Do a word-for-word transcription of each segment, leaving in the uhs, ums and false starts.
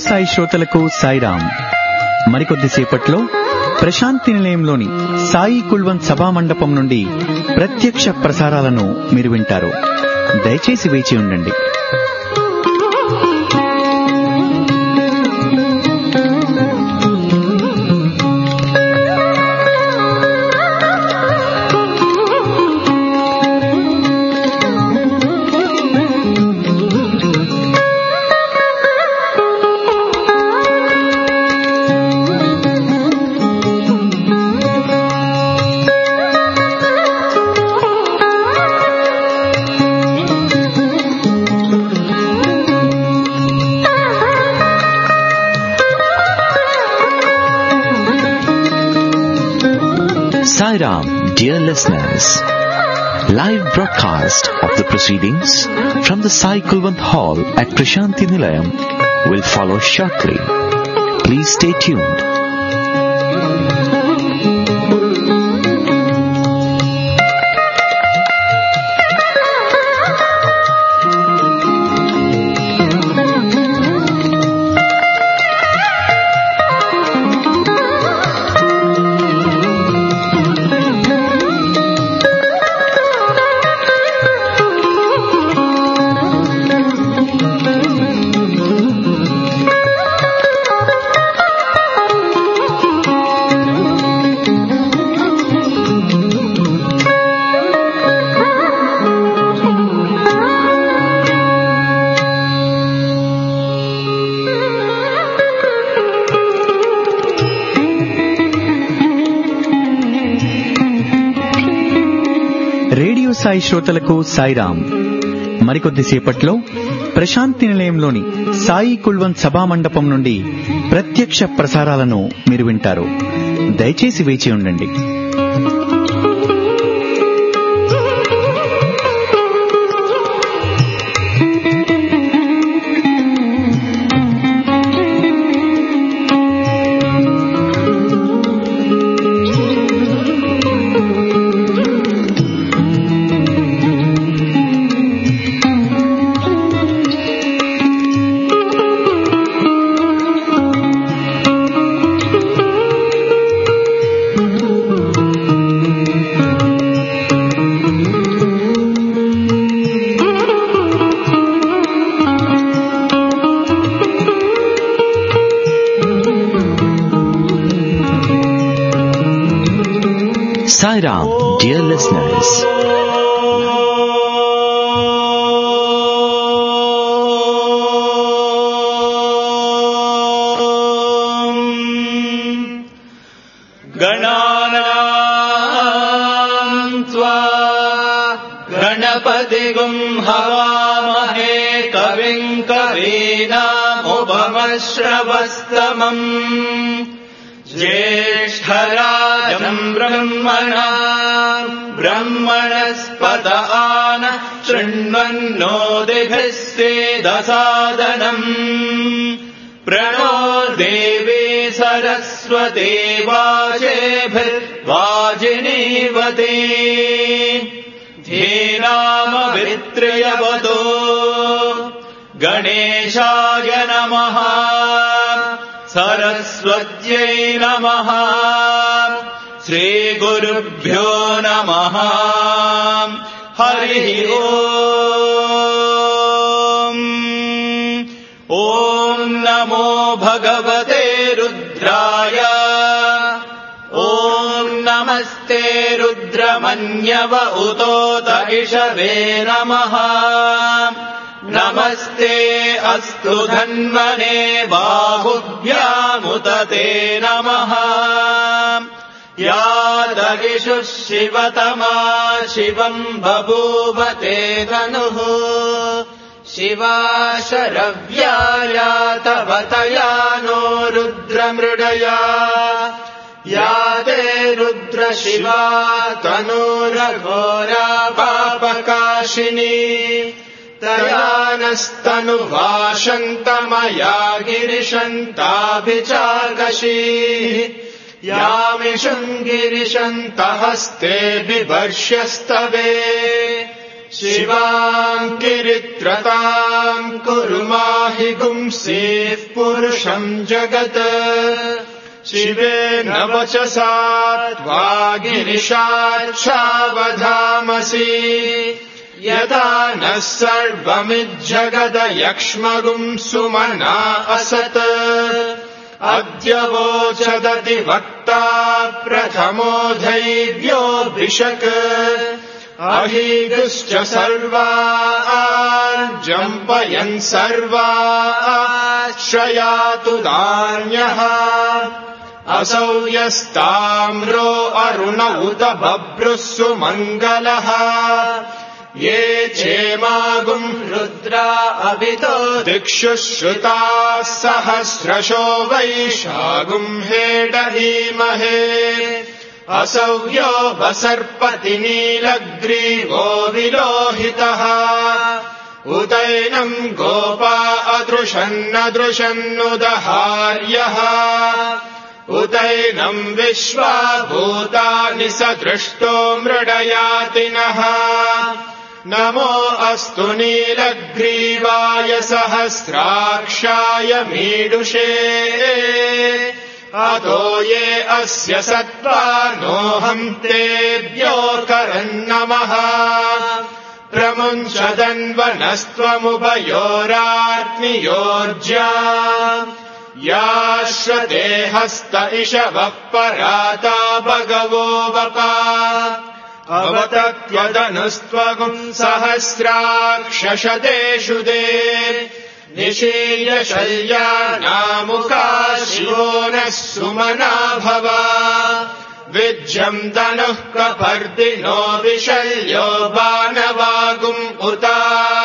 సాయి శ్రోతలకు సాయిరాం. మరికొద్దిసేపట్లో ప్రశాంతి నిలయంలోని సాయి కుల్వంత్ సభా మండపం నుండి ప్రత్యక్ష ప్రసారాలను మీరు వింటారు. దయచేసి వేచి ఉండండి. Sairam, dear listeners, live broadcast of the proceedings from the Sai Kulwant Hall at Prashanti Nilayam will follow shortly. Please stay tuned. Radio Sai శ్రోతలకు సాయిరాం. మరికొద్దిసేపట్లో ప్రశాంతి నిలయంలోని సాయి కుల్వంత్ సభా మండపం నుండి ప్రత్యక్ష ప్రసారాలను మీరు వింటారు. దయచేసి వేచి ఉండండి. Sairam, dear listeners. गणानां त्वा गणपतिगुं हवामहे कविं कवीनामुपमश्रवस्तमम् ज्येष्ठराजम् ब्रह्मणा ब्रह्मणस्पत आनः शृण्वन्नोतिभिः सेदसादनम् प्रणो देवी सरस्वती वाजेभिर्वाजिनीवती धीनामभित्र्यवतो गणेशाय नमः सरस्वत्यै नमः श्रीगुरुभ्यो नमः हरिः ओम् ॐ नमो भगवते रुद्राय ॐ नमस्ते रुद्रमन्यव उतोत इषवे नमः नमस्ते अस्तु धन्वने बाहुभ्यामुत ते नमः या दगिषुः शिवतमा शिवम् बभूव ते तनुः शिवा शरव्याया तव तया नो रुद्रमृडया या ते रुद्र शिवा तनूरघोरा पापकाशिनी तया नस्तनुवाशन्तमया गिरिशन्ताभिचाकशी यामिषुम् गिरिशन्तहस्ते बिभर्ष्यस्तवे शिवाम् किरित्रताम् कुरु माहि गुंसेः पुरुषम् जगत् शिवेन वचसा त्वा गिरिशाच्छावधामसि यदा नः सर्वमिज्जगदयक्ष्मगुम् सुमना असत् अद्य वोचदति वक्ता प्रथमो धैर्योऽभिषक् अहीगुश्च सर्वार्जम्पयन् सर्वाश्रयातु दान्यः असौ यस्ताम्रो अरुण उत बभ्रुः सुमङ्गलः ये चेमागुम् रुद्रा अभितो दिक्षु श्रुताः सहस्रशो वैशागुम् हेडहीमहे असौ यो वसर्पति नीलग्रीवो विलोहितः उदैनम् गोपा अदृशन्नदृशन्नुदहार्यः उदैनम् विश्वा भूतानि सदृष्टो मृडयातिनः नमो अस्तु नीलग्रीवाय सहस्राक्षाय मीडुषे अतो ये अस्य सत्त्वानोऽहम् तेभ्यो करन्नमः प्रमुञ्चदन्वनस्त्वमुभयोरात्मियोर्ज्या याश्रते हस्त इषवः पराता भगवो वपा अवतत्वदनुस्त्वगुम् सहस्राक्षशतेषु दे निशील्य शल्यानामुखा शिवो नः सुमना भव विज्यम् तनुः कपर्दिनो विशल्यो बाणवागुम् उता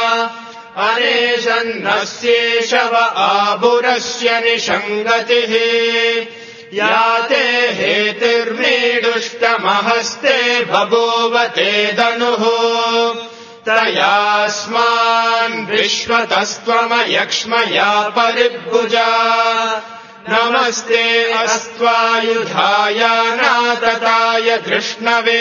अनेशन्नस्येषव आभुरस्य निषङ्गतिः याते हेतिर्मीडुष्टमहस्ते बभूव ते धनुः तयास्मान् विश्वतस्त्वमयक्ष्मया परिभुजा नमस्ते अस्त्वायुधाय नातताय धृष्णवे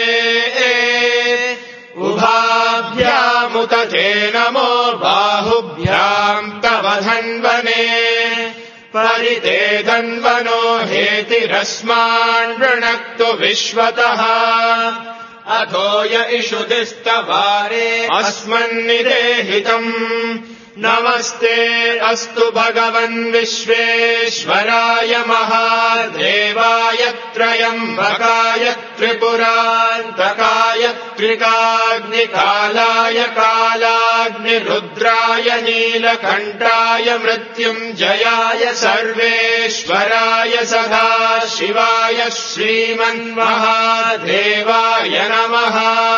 उभाभ्यामुत ते नमो बाहुभ्याम् तव धन्वने परिते धन्वनो हेतिरस्मान् वृणक्तु विश्वतः अथो य इषुदिस्तवारे अस्मन्निदेहितम् नमस्ते अस्तु भगवन् विश्वेश्वराय महादेवाय त्रयम्बकाय त्रिपुरान्तकाय त्रिकाग्निकालाय कालाग्निरुद्राय नीलकण्ठाय मृत्युञ्जयाय सर्वेश्वराय सदाशिवाय श्रीमन्महादेवाय नमः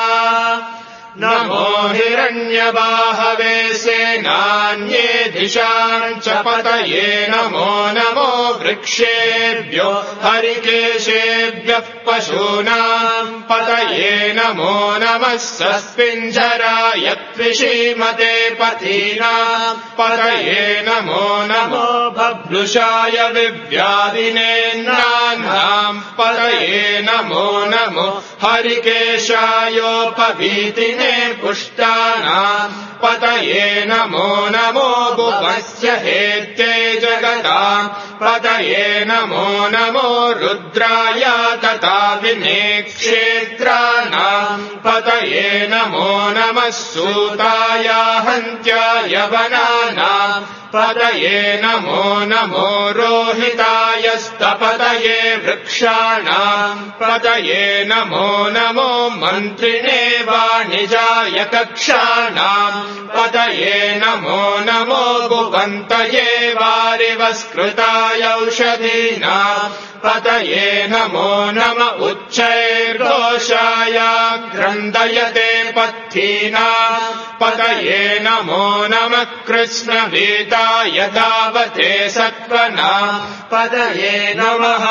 नमो हिरण्यबाहवे सेनान्ये दिशाम् च पतये नमो नमो वृक्षेभ्यो हरिकेशेभ्यः पशूनाम् पतये नमो नमः सस्पिञ्जराय त्विषीमते पथीनाम् पतये नमो नमो बभ्रुषाय विव्याधिनेन्द्राणाम् पतये नमो नमो हरिकेशायोपवीतिने पुष्टानाम् पतये नमो नमो भुवस्य हेत्ये जगताम् पतये नमो नमो रुद्राय तथा विनेक्षेत्राणाम् पतये नमो नमः सूताय हन्त्याय वनानाम् पतये नमो नमो रोहितायस्तपतये वृक्षाणाम् पतये नमो नमो मन्त्रिणे वाणिजाय कक्षाणाम् पतये नमो नमो भुवन्तये वारिवस्कृताय औषधीनाम् पतये नमो नम उच्चैर्घोषाय क्रन्दयते पथीनाम् पतये नमो नमः कृष्णवीताय तावते सत्त्वनाम् पतये नमः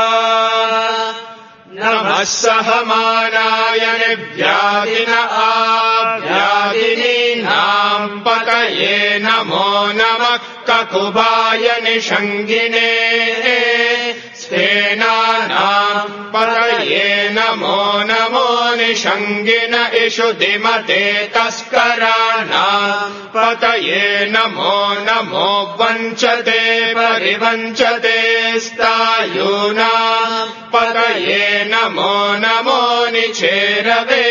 नमः सहमानाय निव्याधिन आव्याधिनीनाम् पतये नमो नमः ककुभाय निषङ्गिने स्तेनानाम् पतये नमो नमो निषङ्गिन इषु दिमते तस्कराणाम् पतये नमो नमो वञ्चते परिवञ्चते स्तायूनाम् पतये नमो नमो निचेरवे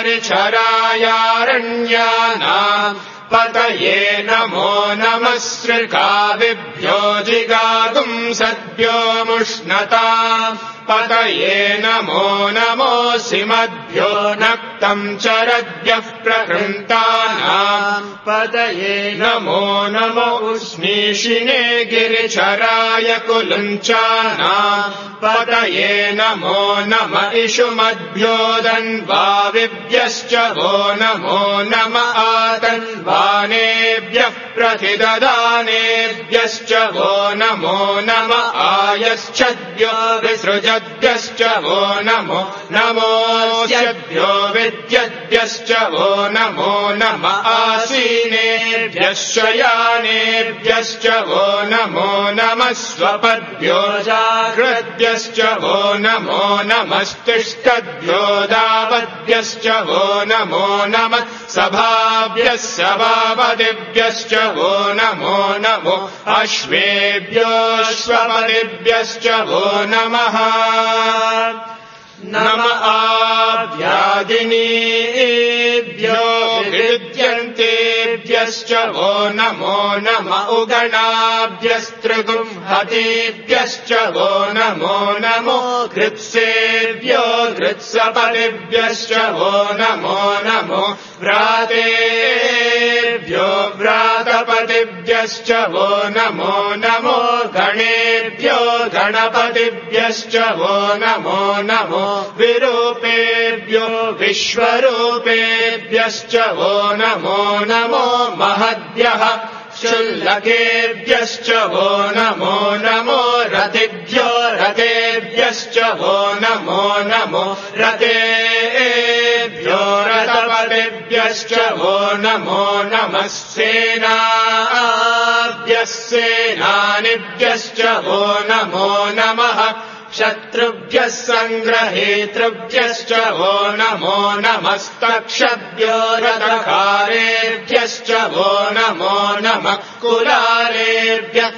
परिचरायारण्यानाम् पतये नमो नमः सृकाविभ्यो जिगातुम् सद्भ्यो मुष्णताम् पतये नमो नमोऽसिमद्भ्यो नक्तम् चरद्भ्यः प्रकृन्तानाम् पतये नमो नमो उष्णीषिणे गिरिचराय कुलुञ्चानाम् पतये नमो नम इषुमद्भ्यो दन्वाविभ्यश्च वो नमो नम आतन्वानेभ्यः प्रतिददानेभ्यश्च वो नमो नम आयश्चद्भ्यो विसृजद्भ्यश्च वो नमो नमोऽस्यद्भ्यो विद्यद्भ्यश्च वो नमो नम आसीनेभ्यः शयानेभ्यश्च वो नमो नमः स्वपद्भ्यो जाग्रद्भ्यश्च वो नमो नमस्तिष्ठद्भ्यो दावद्भ्यश्च वो नमो नमः सभाभ्यः सभापतिभ्यश्च वो नमो नमो अश्वेभ्योऽश्वपतिभ्यश्च वो नमः नम आभ्यादिनीभ्यो विद्यन्तेभ्यश्च वो नमो नम उगणाभ्यस्त्रिगुंहतेभ्यश्च वो नमो नमो कृत्सेभ्यो कृत्सपतिभ्यश्च वो नमो नमो व्रातेभ्यो व्रातपतिभ्यश्च वो नमो नमो गणेभ्यो गणपतिभ्यश्च वो नमो नमो विरूपेभ्यो विश्वरूपेभ्यश्च वो नमो नमो महद्भ्यः शुल्लकेभ्यश्च वो नमो नमो रतिभ्यो रतेभ्यश्च वो नमो नमो रतेभ्यो रतपतिभ्यश्च वो नमो नमः सेनाभ्यः सेनानिभ्यश्च वो नमो नमः शत्रुभ्यः सङ्ग्रहेतृभ्यश्च वो नमो नमस्तक्षभ्यो रथकारेभ्यश्च वो नमो नमः कुलालेभ्यः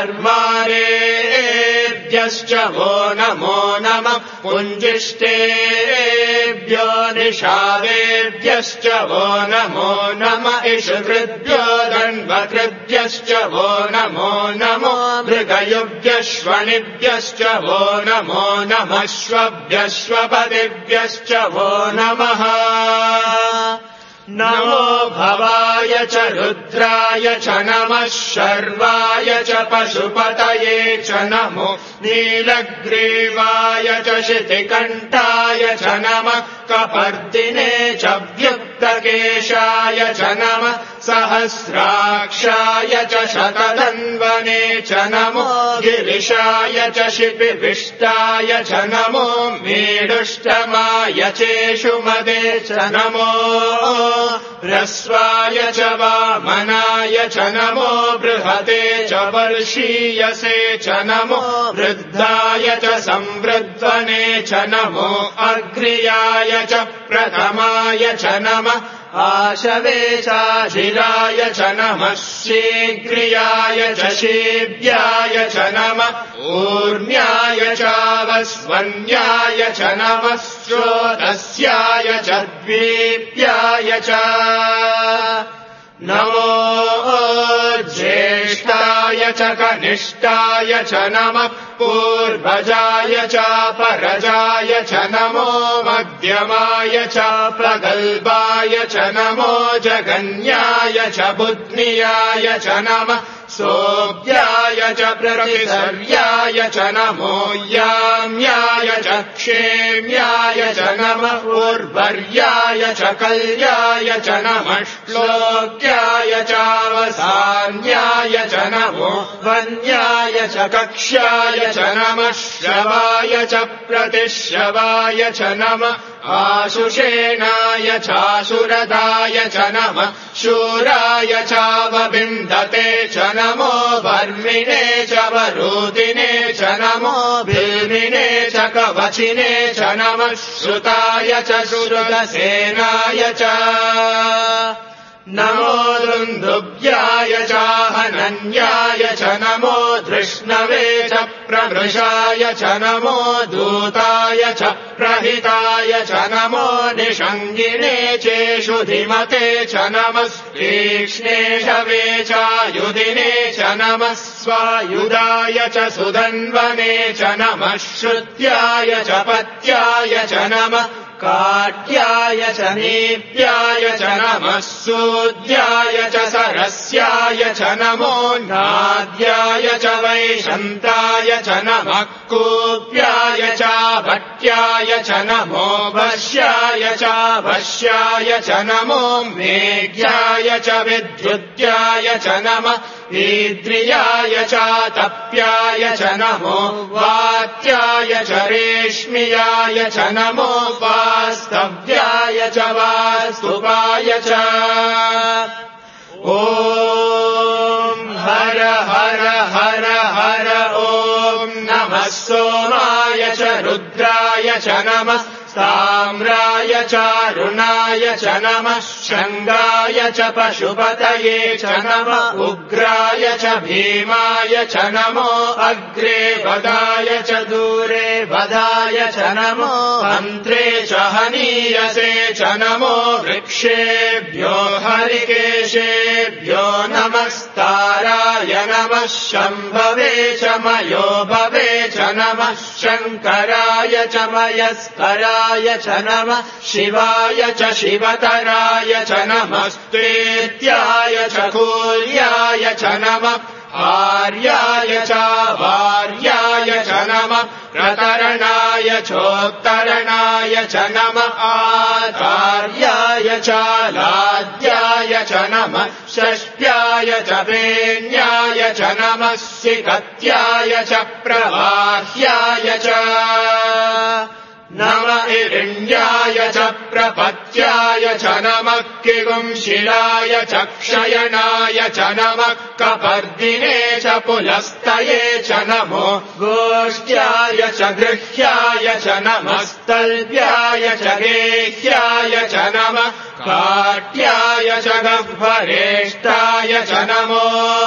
कर्मारेभ्यश्च वो नमो नमः पुञ्जिष्टेभ्यो निषादेभ्यश्च वो नमो नमः इषुकृभ्यो दण्डकृभ्यश्च वो नमो नमो मृगयुभ्यश्वनिभ्यश्च वो नमो नमः श्वभ्यश्वपतिभ्यश्च वो नमः नमो भवाय च रुद्राय च नमः शर्वाय च पशुपतये च नमो नीलग्रीवाय च शितिकण्ठाय च नमः कपर्दिने च व्युक्तकेशाय च नमः सहस्राक्षाय च शतधन्वने च नमो गिरिशाय च शिपिविष्टाय च नमो मेढुष्टमाय चेषुमदे च नमो ह्रस्वाय च वामनाय च नमो बृहते च वर्षीयसे च नमो वृद्धाय च संवृद्ध्वने च नमो अग्र्याय च प्रथमाय च नमः आशवे चाशिराय च नमः शीघ्रियाय च शीभ्याय च नमः ऊर्म्याय चावस्वन्याय च नमः श्रोतस्याय च द्वीप्याय च नमो ज्येष्ठाय च कनिष्ठाय च नमः पूर्वजाय च परजाय च नमो मध्यमाय च प्रगल्भाय च नमो जगन्याय च बुध्नियाय च नमः सोऽभ्याय च प्रतिसर्याय च नमो याम्याय च क्षेम्याय च नमः उर्वर्याय च कल्याय च नमः श्लोक्याय चावसान्याय च नमो वन्याय च कक्ष्याय च नमः श्रवाय च प्रतिश्रवाय च नमः आशुषेणाय चाशुरदाय च नमः शूराय चावबिन्दते च नमो वर्मिणे च वरूदिने च नमो भीमिने च कवचिने च नमः श्रुताय च श्रुतसेनाय च नमो दुन्दुभ्याय चाहनन्याय च नमो धृष्णवे च प्रभृशाय च नमो दूताय च प्रहिताय च नमो निषङ्गिने चेषु धिमते च नमः तीक्ष्णेशवे चायुधिने च नमः स्वायुधाय च सुधन्वने च नमः श्रुत्याय च पत्याय च नमः काट्याय च नीप्याय च नमः सूद्याय च सरस्याय च नमो नाद्याय च वैशन्ताय च नमः कूप्याय च भट्याय च नमो वश्याय च वश्याय च नमो मेघ्याय च विद्युत्याय च नमः ईद्रियाय च तप्याय च नमो वात्याय च रेश्मियाय च नमो वास्तव्याय च वास्तुपाय च ॐ हर हर हर हर ॐ नमः सोमाय च रुद्राय च नमः ताम्राय चारुणाय च नमः शृङ्गाय च पशुपतये च नमः उग्राय च भीमाय च नमो अग्रे वदाय च दूरे वदाय च नमो अन्त्रे च हनीयसे च नमो वृक्षेभ्यो हरिकेशेभ्यो नमस्ताराय नमः शम्भवे च मयो भवे च नमः शङ्कराय च मयस्कराय च नमः शिवाय च शिवतराय च नमः स्त्रेत्याय च कूल्याय च नमः आर्याय च वार्याय च नमः प्रतरणाय चोत्तरणाय च नमः आचार्याय च लाद्याय च नमः षष्ट्याय च वेण्याय च नमः सिकत्याय च प्रवाह्याय च नमः इरिण्याय च प्रपत्याय च नमः किगुंशिलाय च क्षयणाय च नमः कपर्दिने च पुलस्तये च नमो गोष्ट्याय च गृह्याय च नमः स्तल्भ्याय च गेह्याय च नमः काट्याय च गह्वरेष्टाय च नमो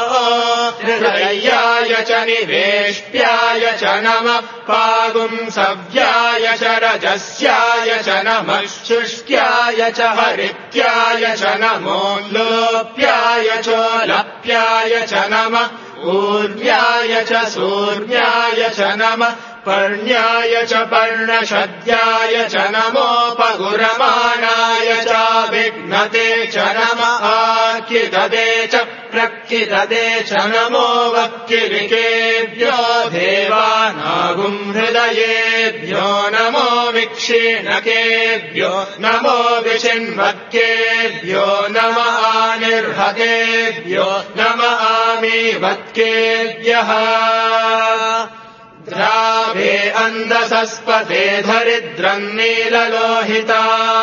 हृदयाय च निवेष्ट्याय च नमः पागुंसव्याय च रजस्याय च नमः शुष्क्याय च हरित्याय च नमो लोप्याय चोलप्याय च नमः ऊर्व्याय च सूर्व्याय च नमः पर्ण्याय च पर्णशद्याय च नमोपगुरमाणाय च विघ्नते च नमः आकिददे च प्रकिददे च नमो वक्किलिकेभ्यो देवानागुम् हृदयेभ्यो नमो विक्षीणकेभ्यो नमो विचिन्वक्केभ्यो नमः आनिर्हतेभ्यो नमः आमीवत्केभ्यः द्रावे अन्धसस्पते धरिद्रम् नीललोहिता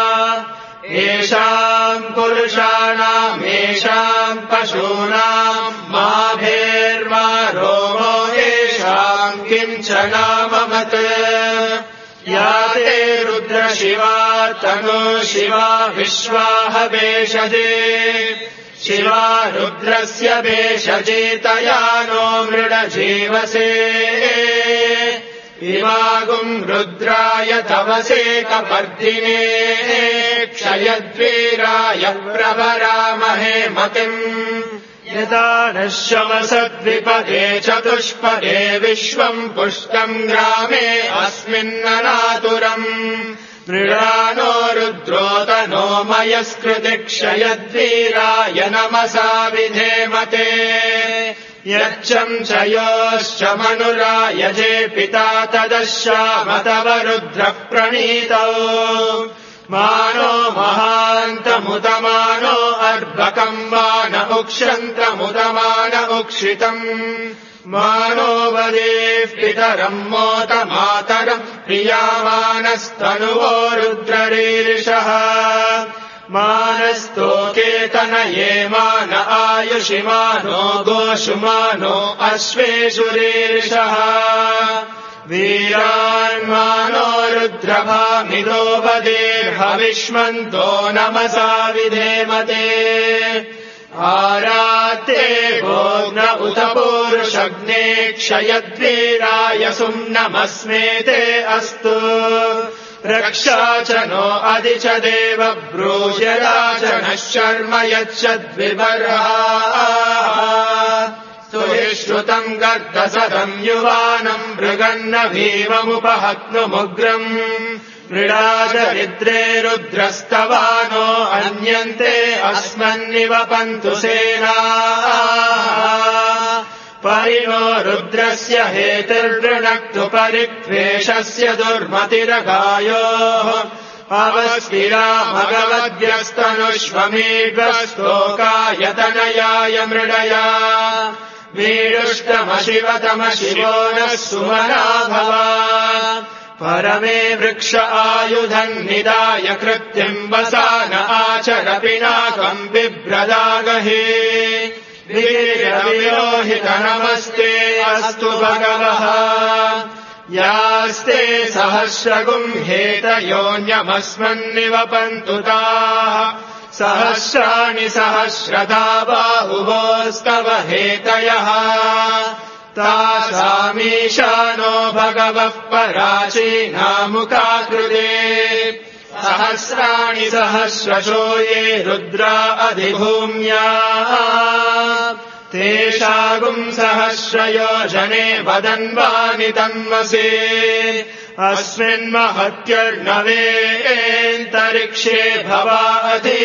येषाम् पुरुषाणाम् येषाम् पशूनाम् माभेर्मा रोमो येषाम् किञ्चनाममत् या ते रुद्रशिवा तनो शिवा विश्वाह वेषजे शिवा रुद्रस्य वेषजेतया नो मृडजीवसे इमागुम् रुद्राय तवसे कपर्दिने क्षयद्वीराय प्रवरामहे मतिम् यदा नश्यमसद्विपदे चतुष्पदे विश्वम् पुष्टम् ग्रामे अस्मिन्ननातुरम् मृडानो रुद्रोतनो मयस्कृतिक्षयद्वीराय नमसा विधेमते यच्छम् च योश्च मनुरायजे पिता तदश्यामतव रुद्रः प्रणीतौ मानो महान्तमुदमानो अर्भकम् मान उक्षन्तमुदमान उक्षितम् मानो वदेः पितरम् मोत मातरम् प्रियामानस्तनुवो रुद्ररीरिषः मानस्तोकेतनये मान आयुषिमानो गोषुमानो अश्वेषु रीरिषः वीरान्मानो रुद्रभामिदो वदेर्हविष्मन्तो नमसा विधेमते आराते भोग्न उत पूरुषग्ने क्षयद्वीराय सुम्नमस्मेते अस्तु रक्षा च नो अधि च देव ब्रूयरा च नः शर्म यच्छद्विबर्हा सुविश्रुतम् गर्दसदम् युवानम् मृगन्न भीममुपहत्नुमुग्रम् मृडादरिद्रे रुद्रस्तवानो अन्यन्ते अस्मन्निवपन्तु सेनाः परिणो रुद्रस्य हेतिर्वृणक्तु परित्वेषस्य दुर्मतिरगायोः अवस्विरा भगवद्यस्तनुष्वमीड्वस्तोकायतनयाय मृडया वीरुष्टमशिवतमशिवो नः सुमना भव परमे वृक्ष आयुधन्निदाय कृत्तिम् वसान आचर पिनाकम् बिभ्रदागहे वीर्यविलोहित नमस्ते अस्तु भगवः यास्ते सहस्रगुम्हेतयोऽन्यमस्मन्निवपन्तु ताः सहस्राणि सहस्रदा बाहुवोस्तव हेतयः तासामीशानो भगवः पराचीनामुकाकृते सहस्राणि सहस्रशो ये रुद्रा अधिभूम्या तेषागुम् सहस्रयोजने वदन्वानि तन्वसे अस्मिन्महत्यर्णवेऽन्तरिक्षे भवाति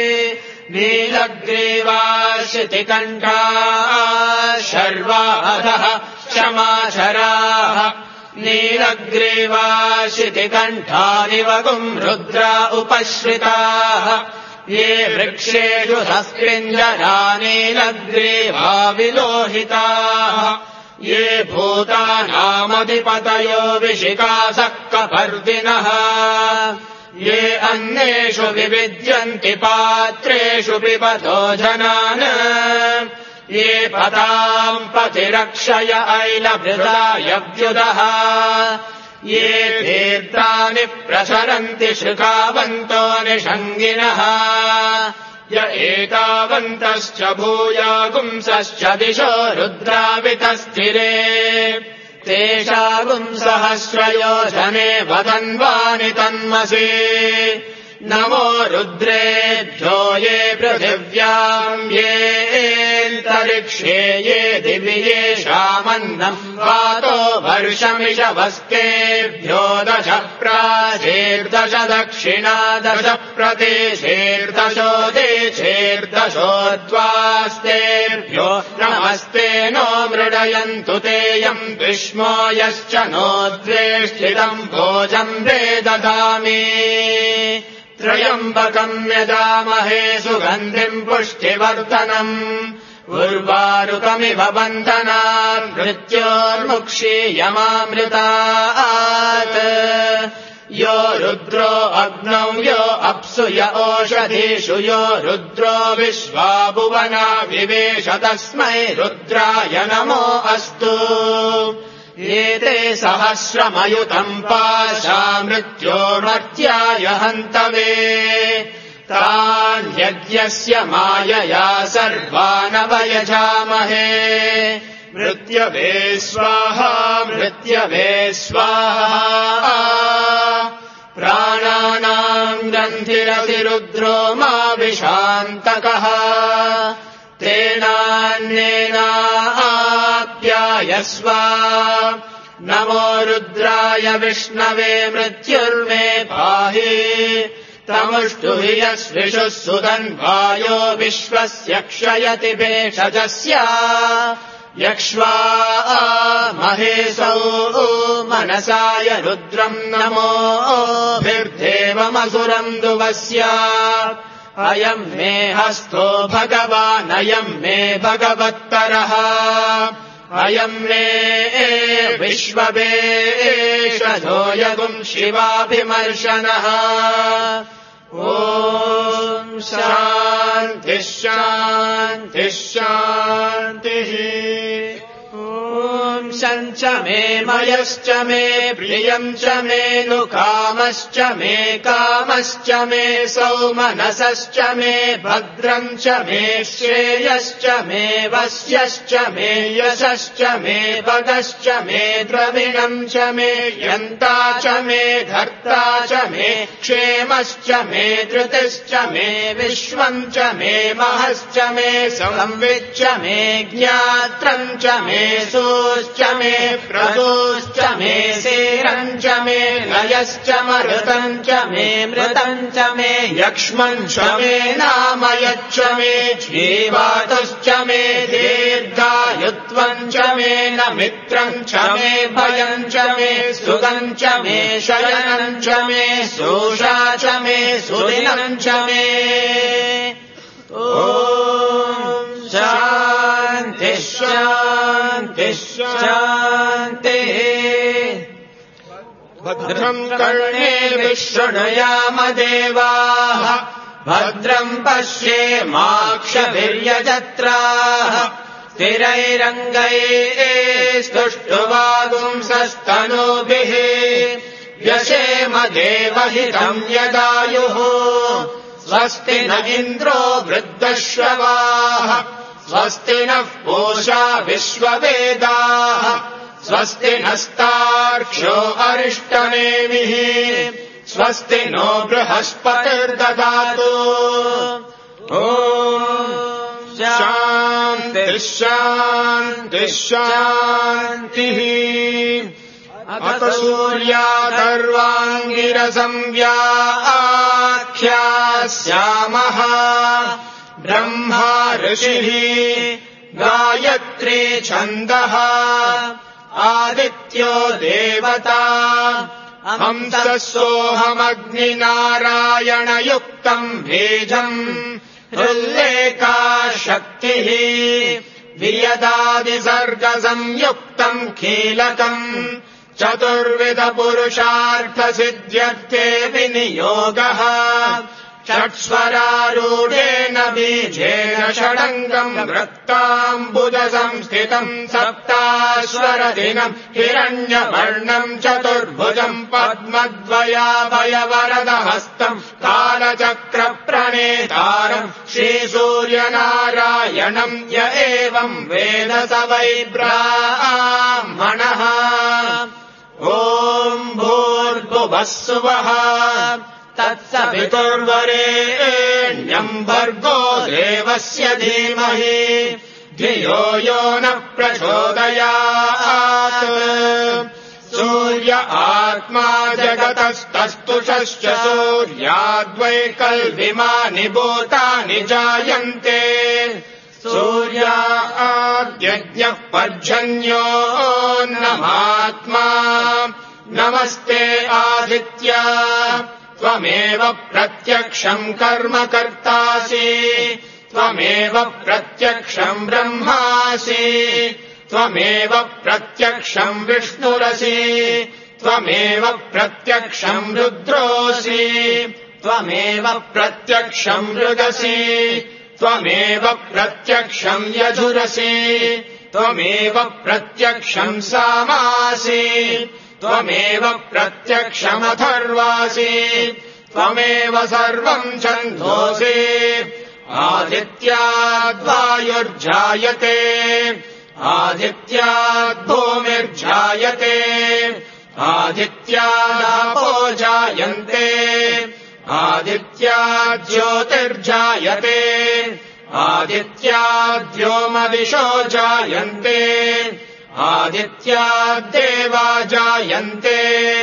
नीलग्रीवाशितिकण्ठाः शर्वाधः क्षमाचराः नीलग्रीवाशितिकण्ठानिवगुम् रुद्रा उपश्रिताः ये वृक्षेषु हस्पिञ्जरा नीलग्रीवा विलोहिताः ये भूतानामधिपतयो विशिखासः कपर्दिनः ये अन्येषु विविद्यन्ति पात्रेषु पिबतो जनान् ये पदाम् पतिरक्षय ऐलभृदायव्युदः ये तीर्थानि प्रसरन्ति शृकावन्तो निषङ्गिनः य एतावन्तश्च भूयागुंसश्च दिशो रुद्रावितस्थिरे तेषागुम् सहस्रयोजने वदन्वानि तन्मसि नमो रुद्रेभ्यो ये पृथिव्याम् येऽन्तरिक्षे ये दिवि येषामन्नम् वातो वर्षमिषवस्केभ्यो दश प्राचेर्दश दक्षिणा दश प्रदेशेर्दशो देशेर्दशोद्वास्तेभ्यो नमस्ते नो मृडयन्तु तेयम् विष्मो यश्च नो द्वेष्टितम् भोजम् वे ददामि त्रयम्बकम् यजामहे सुगन्धिम् पुष्टिवर्धनम् उर्वारुकमिव बन्धनान् मृत्योर्मुक्षीयमामृतात् यो रुद्रो अग्नौ यो अप्सु य ओषधीषु यो रुद्रो विश्वा भुवना विवेश तस्मै रुद्राय नमो अस्तु एते सहस्रमयुतम् पाशा मृत्योर्मर्त्याय हन्तवे तान्यज्ञस्य मायया सर्वानवयजामहे मृत्यवे स्वाहा मृत्यवे स्वाहा प्राणानाम् ग्रन्थिरतिरुद्रो मा विशान्तकः तेनान्येनाप्यायस्व नमो रुद्राय विष्णवे मृत्युर्मे पाहि तमुष्टुहि यस्विषुः सुदन्वायो विश्वस्य क्षयति भेषजस्य यक्ष्वा महेशौ मनसाय रुद्रम् नमोभिर्देवमसुरम् दुवस्य अयम् मे हस्तो भगवानयम् मे भगवत्तरः अयम् मे विश्ववेशधो यगुम् शिवाभिमर्शनः ॐ शान्तिः शान्तिः शान्तिः। ॐ शञ्च मे मयश्च मे प्रियम् च मे नुकामश्च मे कामश्च मे सौमनसश्च मे भद्रम् च मे श्रेयश्च मे वश्यश्च मे यशश्च मे भगश्च मे द्रविणम् च मे यन्ता च मे धर्ता च मे क्षेमश्च मे धृतिश्च मे विश्वम् च मे महश्च मे संविच्च मे ज्ञात्रम् च मे सोश्च मे प्रदोश्च मे सेरम् च मे लयश्च मरुतम् च मे मृतम् च मे यक्ष्मम् च मे नामयच्च मे जीवातुश्च मे दीर्घायुत्वम् च मे न मित्रम् च मे भयम् च मे सुगम् च मे शयनम् च मे सोषा च मे सुदिनम् च मे। ॐ शान्तिः शान्तिः शान्तिः। भद्रम् कर्णेभिः शृणुयाम देवाः भद्रम् पश्येमाक्षभिर्यजत्राः स्थिरैरङ्गैः स्तुष्टुवागुंसस्तनूभिः व्यशेम देवहितम् यदायुः स्वस्ति न इन्द्रो वृद्धश्रवाः स्वस्ति नः पूषा विश्ववेदाः स्वस्ति नस्तार्क्ष्यो अरिष्टनेमिः स्वस्ति नो बृहस्पतिर्ददातु। ॐ शान्तिः शान्तिः शान्तिः। अथ सूर्यागर्वाङ्गिरसंव्याख्यास्यामः ब्रह्मा ऋषिः गायत्री छन्दः आदित्यो देवता हंसः सोऽहमग्निनारायणयुक्तम् बीजम् हृल्लेखा शक्तिः वियदादिसर्गसंयुक्तम् कीलकम् चतुर्विधपुरुषार्थसिद्ध्यर्थे विनियोगः षट्स्वरारूढेन बीजेन षडङ्गम् रक्ताम्बुजसंस्थितम् सप्ताश्वरदिनम् हिरण्यवर्णम् चतुर्भुजम् पद्मद्वयाभयवरदहस्तम् कालचक्रप्रणेतारम् श्रीसूर्यनारायणम् य एवम् वेद स वै ब्राह्मणः। ॐ भूर्भुवः सुवः तत्सवितुर्वरेण्यम् भर्गो देवस्य धीमहि धियो यो न प्रचोदयात्। सूर्य आत्मा जगतस्तस्तुषश्च सूर्याद्वैकल्विमानि भूतानि जायन्ते सूर्याद्यज्ञः पर्जन्योऽन्नमात्मा नमस्ते आदित्य त्वमेव प्रत्यक्षम् कर्म कर्तासि त्वमेव प्रत्यक्षम् ब्रह्मासि त्वमेव प्रत्यक्षम् विष्णुरसि त्वमेव प्रत्यक्षम् रुद्रोऽसि त्वमेव प्रत्यक्षम् मृगसि त्वमेव प्रत्यक्षम् यजुरसि त्वमेव प्रत्यक्षम् सामासि त्वमेव प्रत्यक्षमथर्वासि त्वमेव सर्वम् छन्दोषि आदित्याद्वायुर्जायते आदित्याद्भूमिर्जायते आदित्यादापो जायन्ते आदित्याज्योतिर्जायते आदित्याद्योमदिशो जायन्ते आदित्याद्देवा जायन्ते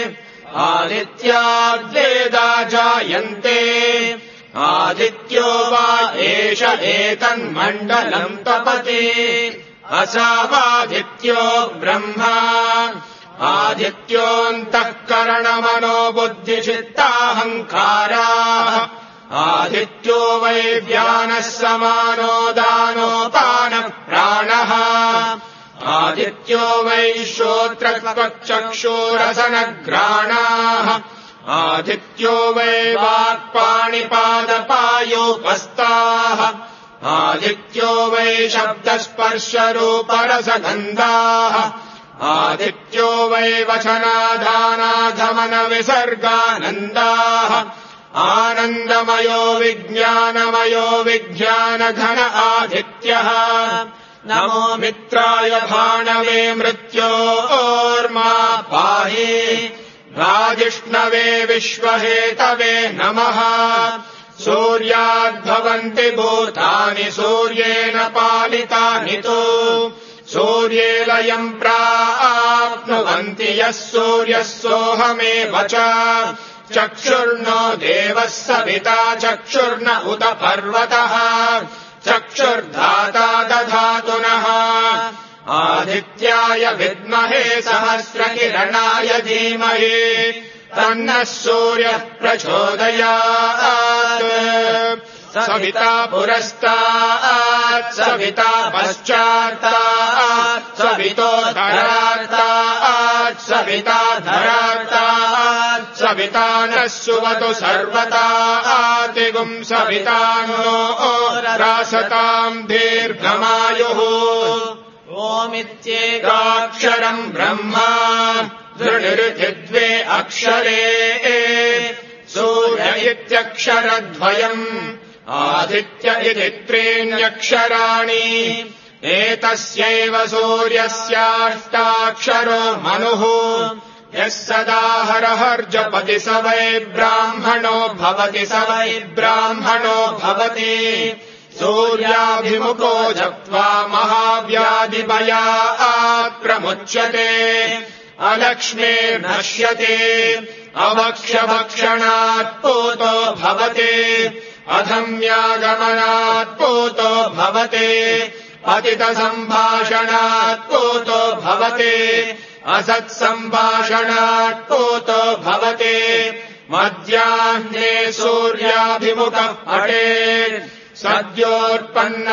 आदित्याद्वेदा जायन्ते आदित्यो वा एष एतन्मण्डलम् तपति असावादित्यो ब्रह्मा आदित्योऽन्तःकरणमनो बुद्धिचित्ताहङ्काराः आदित्यो वै व्यानः समानो दानोपानः प्राणः आदित्यो वै श्रोत्रत्वक्चक्षुरसनघ्राणाः आदित्यो वै वाक्पाणिपादपायोपस्ताः आदित्यो वै शब्दस्पर्शरूपरसगन्धाः आदित्यो वै वचनादानागमनविसर्गानन्दाः आनन्दमयो विज्ञानमयो विज्ञानघन आदित्यः नमो मित्राय भाणवे मृत्योर्मा पाहि राजिष्णवे विश्वहेतवे नमः सूर्याद्भवन्ति भूतानि सूर्येण पालितानि तु सूर्ये लयम् प्राप्नुवन्ति यः सूर्यः सोऽहमेव च चक्षुर्नो देवः सविता चक्षुर्न उत पर्वतः चक्षुर्धाता दधातु नः आदित्याय विद्महे सहस्रकिरणाय धीमहि तन्नः सूर्यः प्रचोदयात् सविता पुरस्तात् सविता पश्चात्तात् सवितोधरात्तात् सविता धरात्तात् सविता नः सुवतु सर्वता आतिगुम् सविता नो रासताम् दीर्घमायुः ओमित्येकाक्षरम् ब्रह्मा दृढिर्द्वे अक्षरे सूर्य इत्यक्षरद्वयम् आदित्य इति त्रीण्यक्षराणि एतस्यैव सूर्यस्याष्टाक्षरो मनुः यः सदा हरहर्जपति स वै ब्राह्मणो भवति स वै ब्राह्मणो भवति सूर्याभिमुखो जप्त्वा महाव्याधिभयात् प्रमुच्यते अलक्ष्मीर्नश्यते अभक्ष्यभक्षणात् पूतो भवति अधम्यागमनात् पूतो भवति पतितसम्भाषणात् पूतो भवति असत्सम्भाषणात् पूतो भवति मध्याह्ने सूर्याभिमुखः पठेत् सद्योत्पन्न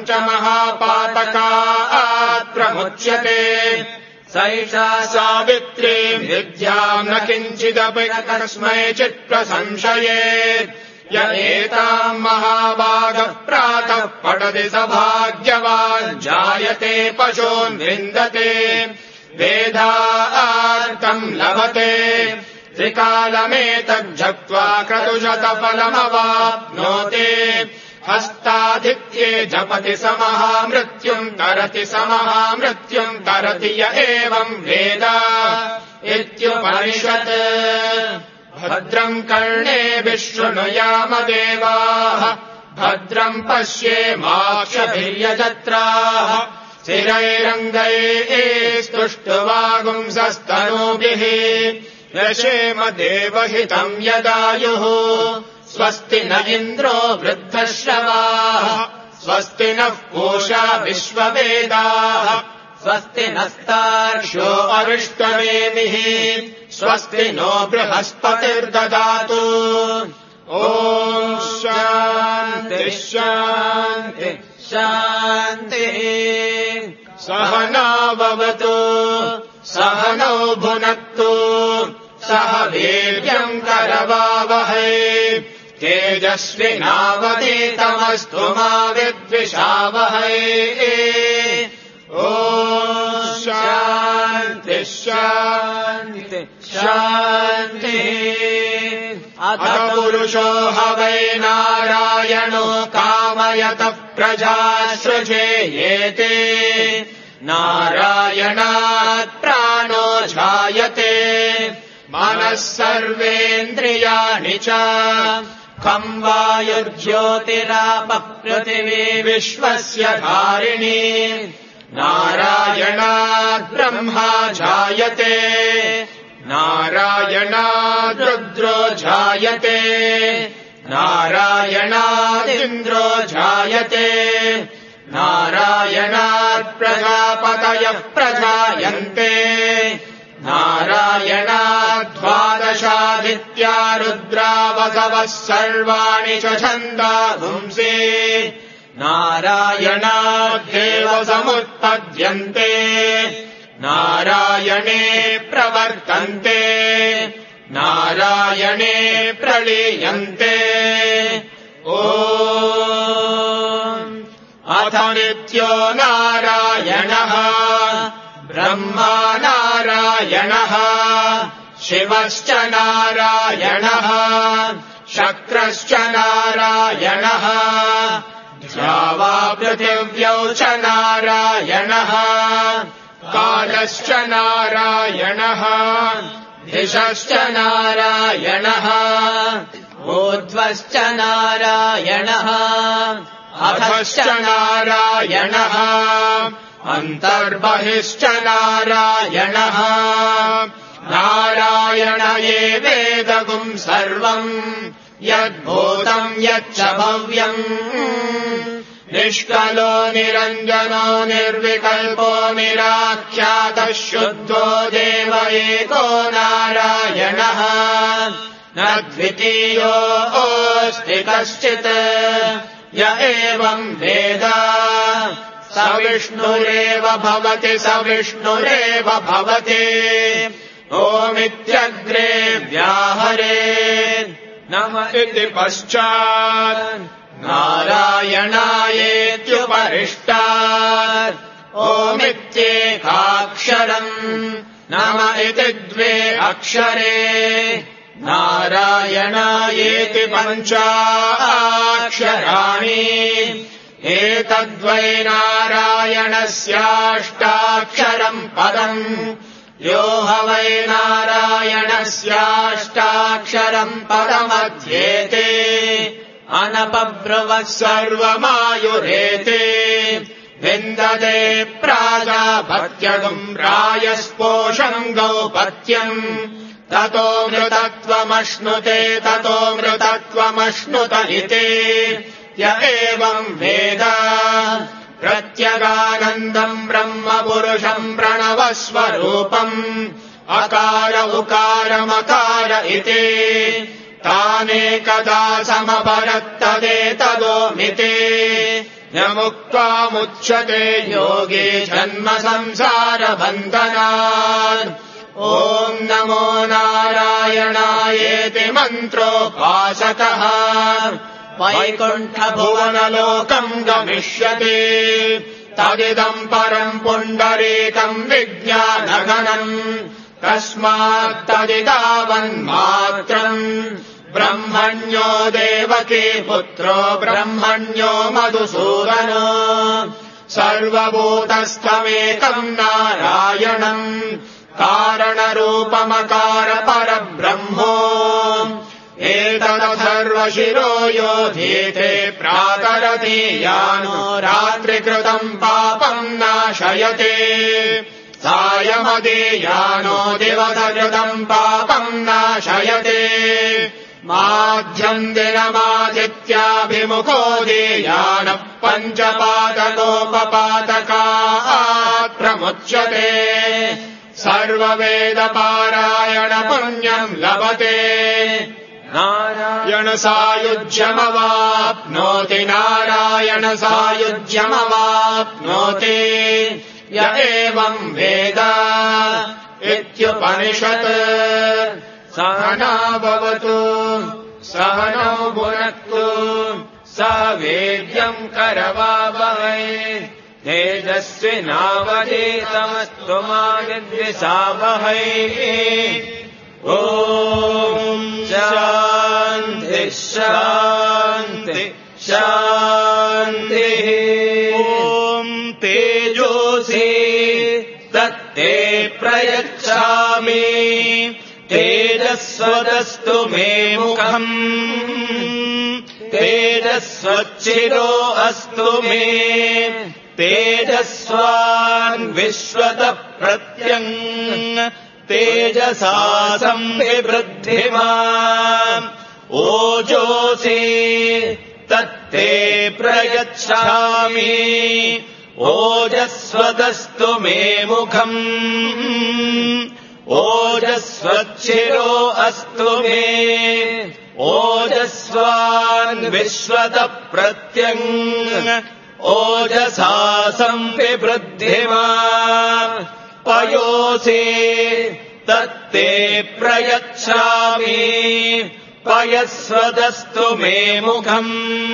पञ्चमहापातकात् प्रमुच्यते सैषा सावित्री विद्याम् न किञ्चिदपि कस्मैचित् प्रसंशयेत् य एताम् महाभागः प्रातः पठति स भाग्यवान् जायते पशून् विन्दते वेदार्थम् लभते त्रिकालमेतज्जप्त्वा क्रतुशतफलमवाप्नोति हस्ताधिक्ये जपति स महामृत्युम् तरति स महामृत्युम् तरति य एवम् वेद इत्युपनिषत् भद्रम् कर्णेभिः शृणुयाम देवाः भद्रम् पश्येमाक्षभिर्यजत्राः स्थिरैरङ्गैः स्तुष्टुवागुंसस्तनूभिः यशेम देवहितम् यदायुः स्वस्ति न इन्द्रो वृद्धश्रवाः स्वस्ति नः पूषा विश्ववेदाः स्वस्ति नस्तार्क्ष्यो अरिष्टनेमिः स्वस्ति नो बृहस्पतिर्ददातु ॐ शान्ति शान्ति शान्तिः सहनाववतु सहनौ भुनक्तु सह वीर्यम् करवावहै तेजस्विनावतीतमस्तु मा विद्विषावहै ॐ शान्ति शान्ति शान्तिः अथ पुरुषो ह वै नारायणो कामयतः प्रजासृजेयेते नारायणात् प्राणो जायते मनः सर्वेन्द्रियाणि च खम् वायुर्ज्योतिरापः पृथिवी विश्वस्य धारिणी नारायणात् ब्रह्मा जायते नारायणात् रुद्रो जायते नारायणादिन्द्रो जायते नारायणात् प्रजापतयः प्रजायन्ते नारायणात् द्वादशादित्या रुद्रा वसवः सर्वाणि च छन्दागुंसि नारायणाद्देव समुत्पद्यन्ते नारायणे प्रवर्तन्ते नारायणे प्रलीयन्ते। ॐ अथ नित्यो नारायणः ब्रह्मा नारायणः शिवश्च नारायणः शक्रश्च नारायणः द्यावा पृथिव्यौ च नारायणः कालश्च नारायणः दिशश्च नारायणः ऊर्ध्वश्च नारायणः अधश्च नारायणः अन्तर्बहिश्च नारायणः नारायण एवेदगुम् सर्वम् यद्भूतम् यच्च भव्यम् निष्कलो निरञ्जनो निर्विकल्पो निराख्यातः शुद्धो देव एको नारायणः न द्वितीयोऽस्ति कश्चित् य एवम् वेद स विष्णुरेव भवति स विष्णुरेव भवति। ओमित्यग्रे व्याहरे नम इति पश्चात् नारायणायेत्युपरिष्टात् ओमित्येकाक्षरम् नम इति द्वे अक्षरे नारायणायेति पञ्चाक्षराणि एतद्वै नारायणस्याष्टाक्षरम् पदम् यो ह वै नारायणस्याष्टाक्षरम् पदमध्येते अनपब्रुवः सर्वमायुरेते विन्दते प्राजापत्यगुम् रायस्पोषम् गौपत्यम् ततो मृतत्वमश्नुते ततो मृतत्वमश्नुत इति य एवम् वेद प्रत्यगानन्दम् ब्रह्म पुरुषम् प्रणवस्वरूपम् अकार उकारमकार इति तानेकदा समपरत्तदेतदोमिति यमुक्त्वामुच्यते योगी जन्म संसारबन्धनात्। ॐ नमो नारायणायेति मन्त्रोपासकः वैकुण्ठभुवनलोकम् गमिष्यति तदिदम् परम् पुण्डरीकम् विज्ञानघनम् तस्मात्तदितावन्मात्रम् ब्रह्मण्यो देवकी पुत्रो ब्रह्मण्यो मधुसूदनो सर्वभूतस्थमेकम् नारायणम् कारणरूपमकार परब्रह्मो एतदथर्वशिरो योधीते प्रातरतीयानो रात्रिकृतम् पापम् नाशयते सायमदीयानो दिवसकृतम् पापम् नाशयते माध्यम् दिनमादित्याभिमुखो देयानः पञ्चपादकोपपादकात् प्रमुच्यते सर्ववेदपारायण पुण्यम् लभते नारायण सायुज्यमवाप्नोति नारायण सायुज्यमवाप्नोति य एवम् वेद इत्युपनिषत्। सहना भवतु सहनौ भुनक्तु सह वीर्यम् करवावहै तेजस्विनावधीतमस्तु मा विद्विषावहै। ॐ शान्ति शान्ति शान्तिः। ॐ तेजोसि तत्ते प्रयच्छामि तेजस्वदस्तु मे मुखम् तेजस्वच्छिरो अस्तु मे तेजस्वान् विश्वतः प्रत्यङ् तेजसा संविवृद्धिमान्। ओजोसि तत्ते प्रयच्छामि ओजस्वदस्तु मे मुखम् ओजस्वच्छिरो अस्तु मे ओजस्वान् विश्वतः प्रत्यङ् ओजसा संविवृद्धिमान्। पयोसि तत् तत्ते प्रयच्छामि पयस्वदस्तु मे मुखम्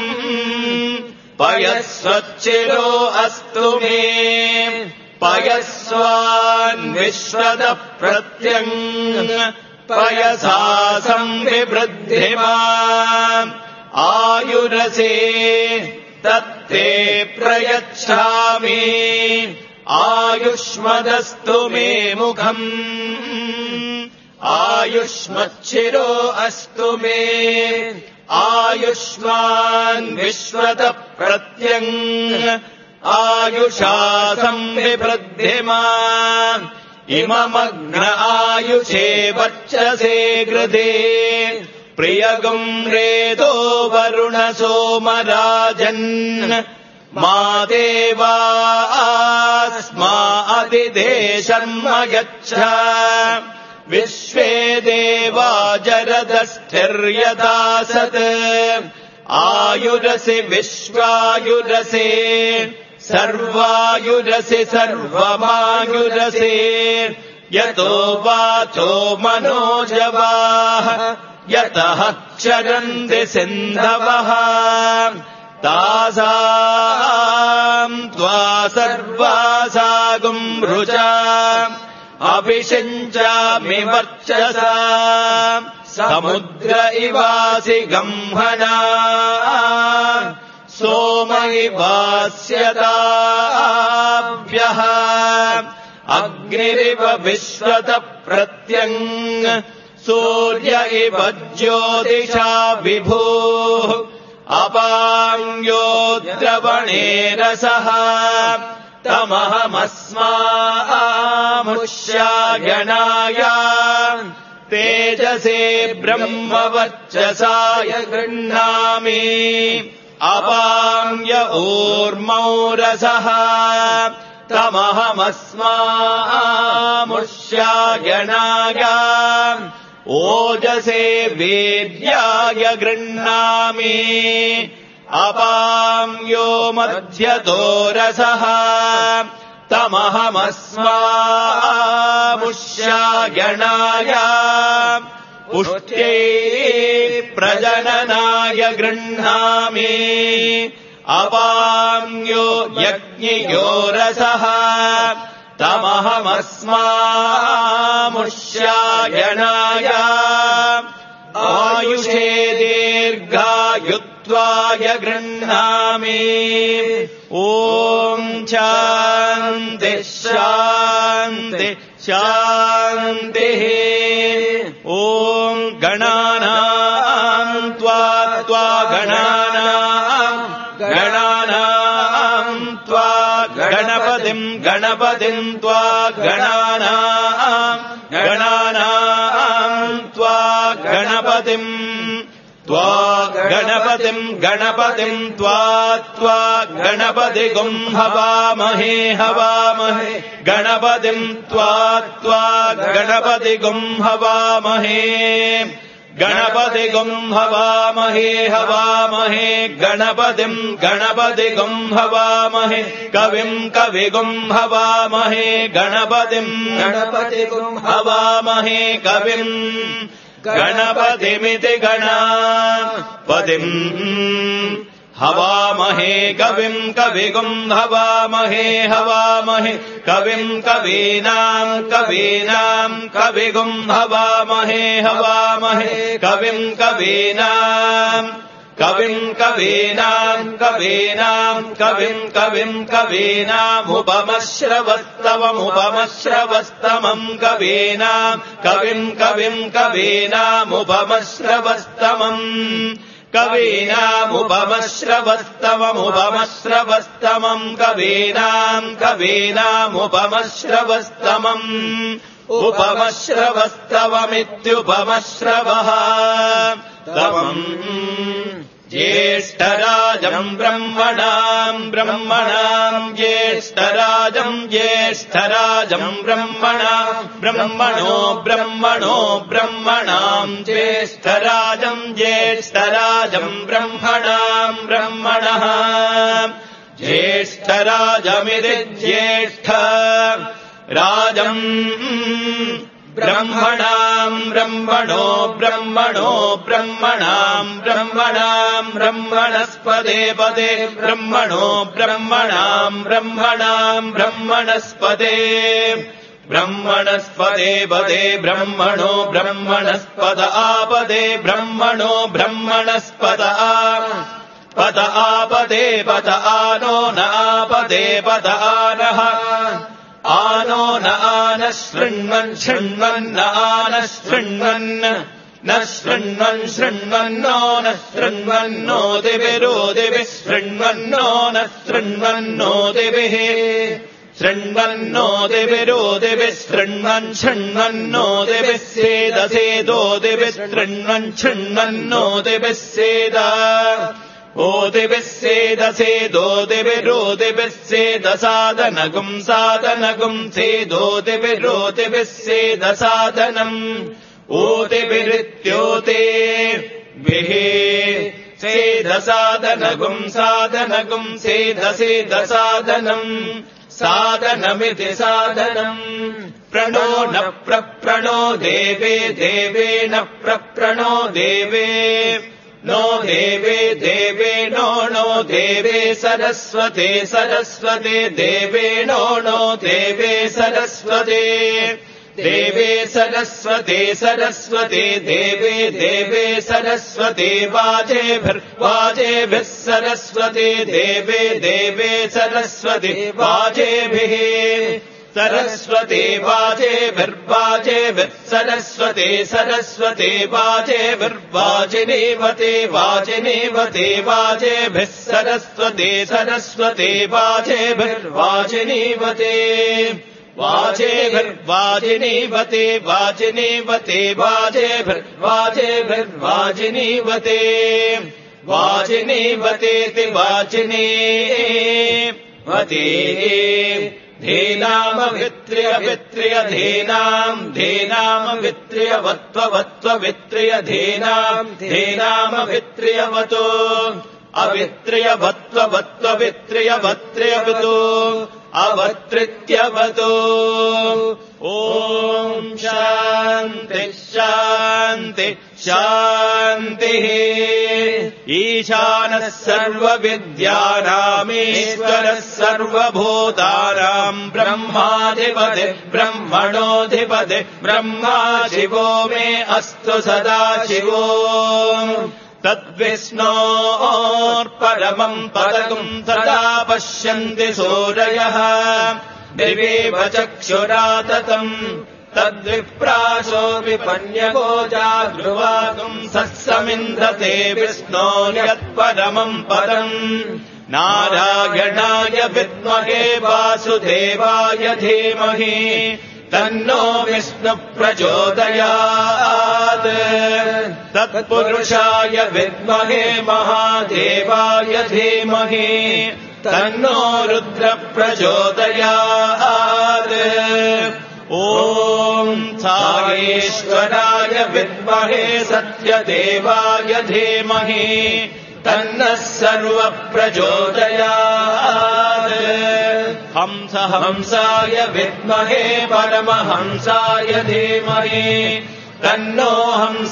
पयस्वच्चिरो अस्तु मे पयस्वान्विश्वतः प्रत्यङ् पयसा संविवृद्धिमा आयुरसे तत्ते प्रयच्छामि आयुष्मदस्तु मे मुखम् आयुष्मच्छिरो अस्तु मे आयुष्मान् विश्वतः प्रत्यङ् आयुषा संविवृद्धिमा इममग्न आयुषे वर्चसे कृते प्रियगुम् रेदो वरुण सोमराजन् मा देवास्मा अतिदेशर्म यच्छ विश्वे देवा जरदस्थिर्यथा सत् आयुरसि विश्वायुरसे सर्वायुरसि सर्वमायुरसे यतो वाचो मनोजवाः यतः क्षरन्ति सिन्धवः तासाम् त्वा सर्वासागुम् रुचा अभिषिञ्चामि वर्चसा समुद्र इवासि गम्हना सोम इवास्यताभ्यः अग्निरिव विश्वतः प्रत्यङ् सूर्य इव ज्योतिषा विभुः अपाङ्यो द्रवणे रसः तमहमस्मामुष्यायणाय तेजसे ब्रह्मवर्चसाय गृह्णामि अपाङ्य ऊर्मौ रसः तमहमस्मामुष्यायणाय ओजसे वीर्याय गृह्णामि अपाङ्यो मध्यतो रसः तमहमस्मामुष्यायणाय पुष्ट्यै प्रजननाय गृह्णामि अपाङ्यो यज्ञयो रसः तमहमस्मामुष्यायणाय आयुषे दीर्घायुत्वाय गृह्णामि ॐ शान्ति शान्ति शान्तिः ॐ गणानाम् त्वा त्वा गणानाम् गणानाम् त्वा गणपतिम् गणपतिम् त्वा गणानाम् गणानाम् त्वा गणपतिम् त्वा गणपतिम् गणपतिम् त्वा त्वा गणपतिगुम् हवामहे हवामहे गणपतिम् त्वा त्वा गणपतिगुम् हवामहे गणपतिगुम् हवामहे हवामहे गणपतिम् गणपतिगुम् हवामहे कविम् कविगुम् हवामहे गणपतिम् गणपतिगुम् हवामहे कविम् गणपतिमिति गणापतिम् हवामहे कविम् कविगुम् हवामहे हवामहे कविम् कवीनाम् कवीनाम् कविगुम् हवामहे हवामहे कविम् कवीनाम् कविम् कवीनाम् कवीनाम् कविम् कविम् कवीनामुपमश्रवस्तवमुपमश्रवस्तमम् कवीनाम् कविम् कविम् कवीनामुपमश्रवस्तमम् कवीनामुपमश्रवस्तवमुपमश्रवस्तमम् कवीनाम् कवीनामुपमश्रवस्तमम् उपमश्रवस्तवमित्युपमश्रवः तमम् ज्येष्ठराजम् ब्रह्मणाम् ब्रह्मणाम् ज्येष्ठराजम् ज्येष्ठराजम् ब्रह्मणा ब्रह्मणो ब्रह्मणो ब्रह्मणाम् ज्येष्ठराजम् ज्येष्ठराजम् ब्रह्मणाम् ब्रह्मणः ज्येष्ठराजमिति ज्येष्ठ राजम् ब्रह्मणाम् ब्रह्मणो ब्रह्मणो ब्रह्मणाम् ब्रह्मणाम् ब्रह्मणस्पदे पदे ब्रह्मणो ब्रह्मणाम् ब्रह्मणाम् ब्रह्मणस्पदे ब्रह्मणस्पदे पदे ब्रह्मणो ब्रह्मणस्पद आपदे ब्रह्मणो ब्रह्मणस्पद पद आपदे पद आनो न आपदे पद आनः आनो न आनः शृण्वन् शृण्वन् न आनः शृण्वन् न शृण्वन् शृण्वन्नो न शृण्वन्नो दिविरो दिविः शृण्वन्नो न शृण्वन्नो दिविः शृण्वन्नो दिविरो दिविः शृण्वन् शृण्वन्नो दिविः सेदसेदो दिविः शृण्वन् शृण्वन्नो दिविः सेद ओ दिविः सेदसेदो दिविरो दिविः सेदसादनगुम् सादनगुम् सेदो दिविरो दिविः सेदसादनम् ओतिभिरित्योते विः सेदसादनगुम् सादनगुम् सेदसेदसादनम् सादनमिति सादनम् प्रणो न प्रप्रणो देवे देवेन प्रप्रणो देवे नो देवे देवे नो नो देवे सरस्वते सरस्वते देवे नो नो देवे सरस्वते देवे सरस्वते सरस्वते देवे देवे सरस्वते वाजेभिर्वाजेभिः सरस्वते देवे देवे सरस्वते वाजेभिः सरस्वते वाजेभिर्वाजेभिः सरस्वते सरस्वते वाजेभिर्वाजिनीवते वाजिनीवते वाजेभिः सरस्वते सरस्वते वाजेभिर्वाजिनीवते वाजेभिर्वाजिनीवते वाजिनीवते वाजेभिर्वाजेभिर्वाजिनीवते वाजिनीवतेति वाजिनीवते धीनामवित्र्य वित्र्य धीनाम् धीनामवित्र्यवत्ववत्व वित्र्य धीनाम् धीनामवित्र्यवतो अवित्र्यवत्ववत्व वित्र्यवत्र्यवतो अवत्रित्यवतो ॐ शान्ति शान्ति शान्तिः ईशानः सर्वविद्यानामीश्वरः सर्वभूतानाम् ब्रह्माधिपति ब्रह्मणोऽधिपति ब्रह्मा शिवो मे अस्तु सदा शिवो तद्विष्णोर्परमम् पदकम् तदा पश्यन्ति सूरयः दिवेव चक्षुराततम् तद्विप्रासो विपन्यवो जागृवागुम् सत्समिन्धते विष्णोर्यत्परमम् पदम् नारायणाय विद्महे वासुदेवाय धीमहि तन्नो विष्णु प्रचोदयात् तत्पुरुषाय विद्महे महादेवाय धीमहि तन्नो रुद्र प्रचोदयात् ॐ साईश्वराय विद्महे सत्यदेवाय धीमहि तन्नः सर्व प्रचोदयात् हंस हंसाय विद्महे परमहंसाय धीमहि तन्नो हंस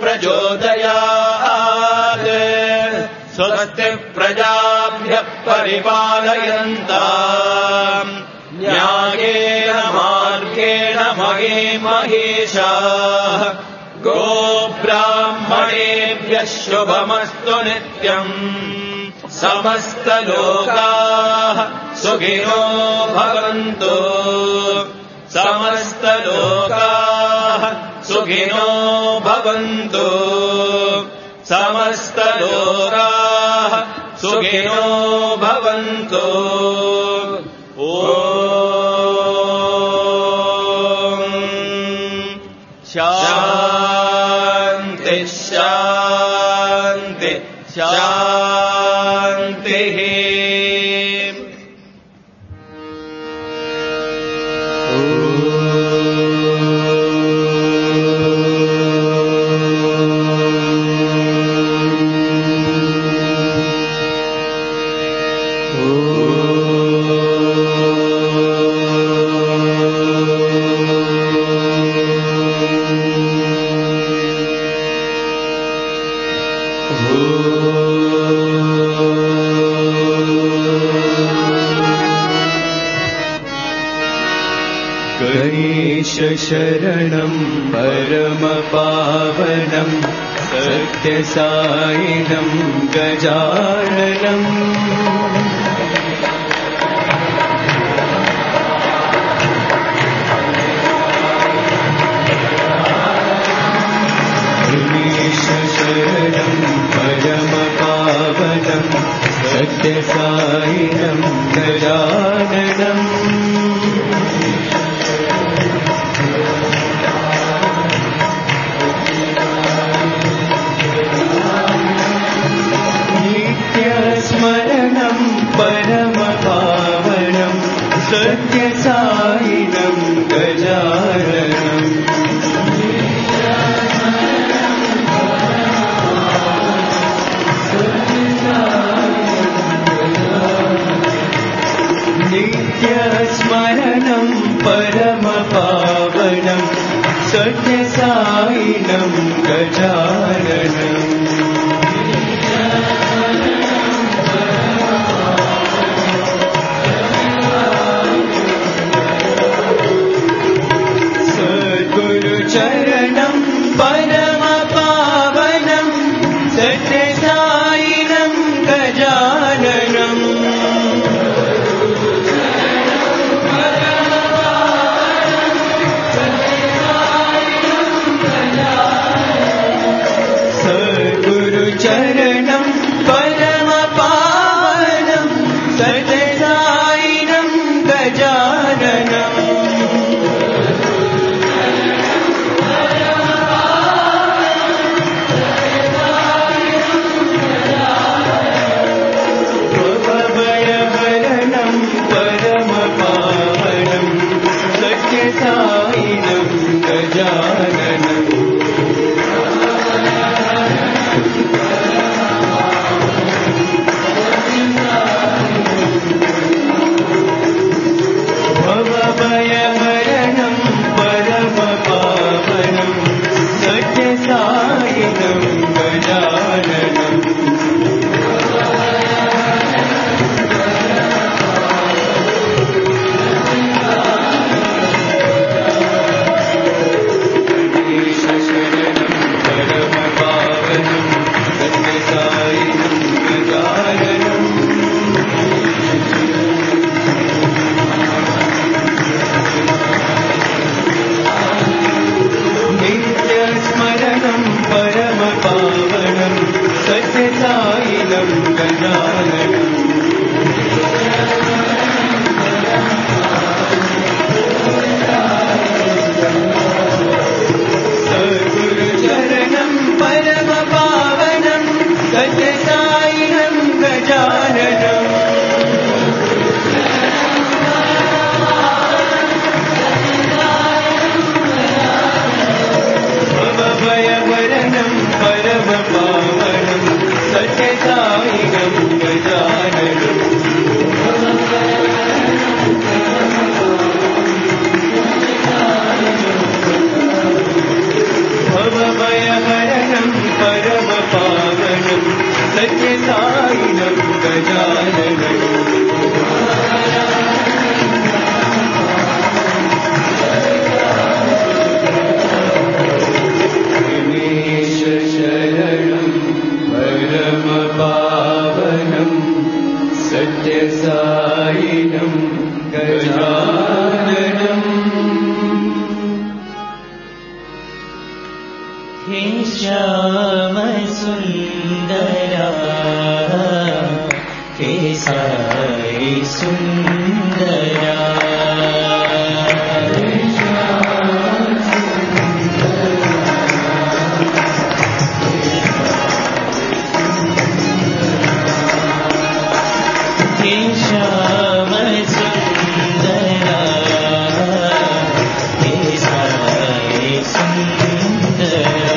प्रचोदयात् स्वस्ति प्रजाभ्यः परिपालयन्ताम् न्यायेन मार्गेण महे महिषाः गोब्राह्मणेभ्यः शुभमस्तु नित्यम् समस्तलोकाः सुखिनो भवन्तु समस्तलोकाः सुखिनो भवन्तु समस्तलोकाः सुखिनो भवन्तु ॐ शान्ति शान्ति शान्तिः शरणं परमपावनं सत्यसायिनं गजाननम् शरणं परमपावनं सत्यसायिनं गजाननम् नित्यस्मरणं परमपावनं सत्यसायिनं गजाननम् नित्यस्मरणं परमपावनं सत्यसायिनं गजाननम् सद्गुरुचरणं परमपावनं सत्यसायिनं गजाननम् चरणं परमपावनं सत्यसायिनं गजाननम् भवभयहरणं परमपावनं सत्यसायिनं गजाननम् भवभयहरणं परमपावनं सत्यसायिनं गजाननम् शरणं परमपावनं सत्यसायिनं गजाननम् नित्यस्मरणं परमपावनं सत्यसायिनं गजाननम् सद्गुरुचरणं परमपावनं सत्यसायिनं गजाननम् भवभयहरणं परमपावनं सत्यसायिनं गजाननम् भवभयहरणं परमपावनं सत्यसायिनं गजाननम् शरणं परमपावनं सत्यसायिनं गजाननम् हे श्याम सुन्दरा हे साई सुन्दरा श्याम सुन्दरा हे साई सुन्दरा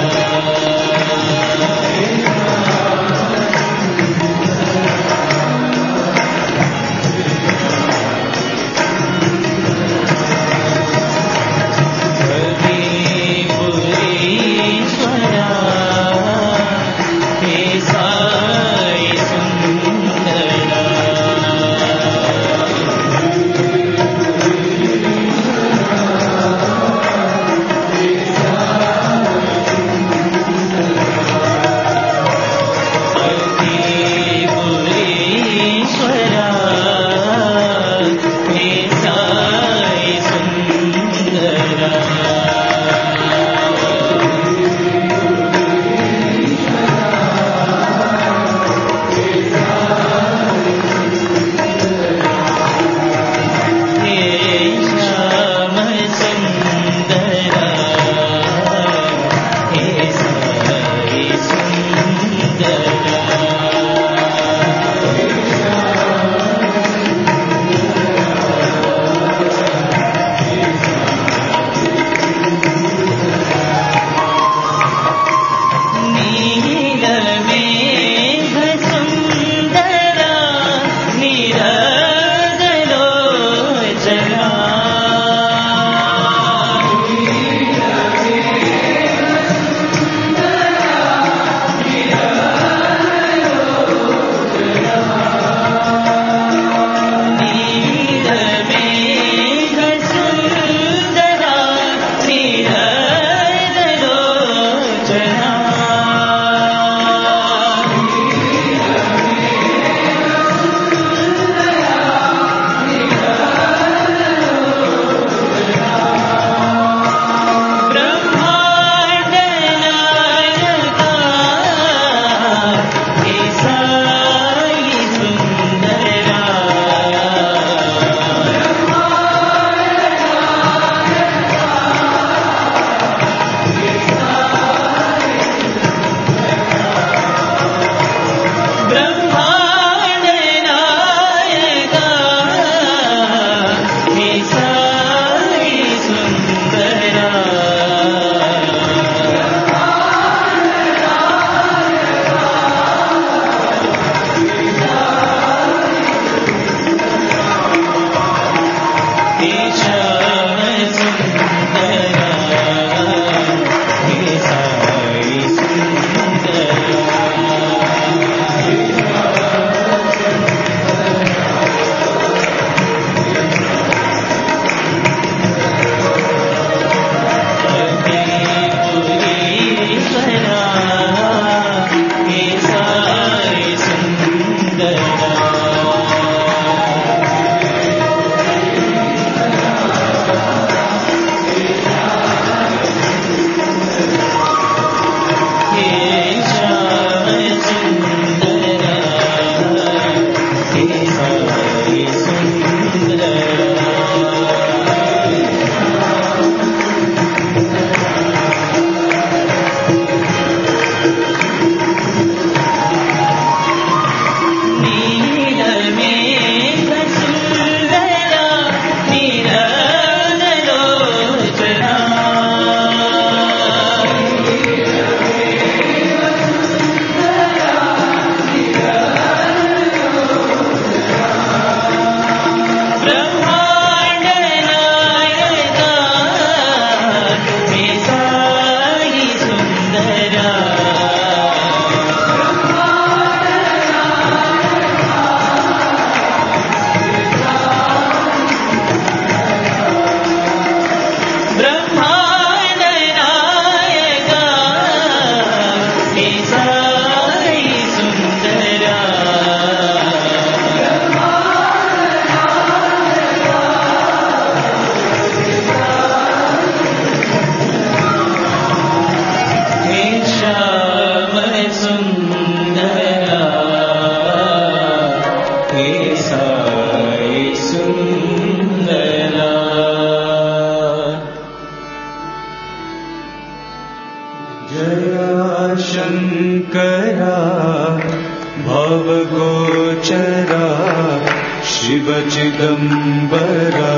शिव चिदम्बरा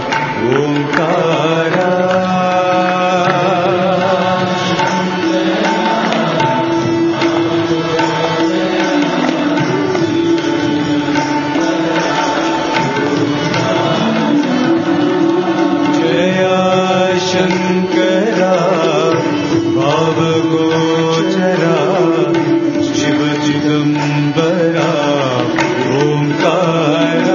ओंकारा जया शंकरा भावगोचरा शिव चिदम्बरा ओंकारा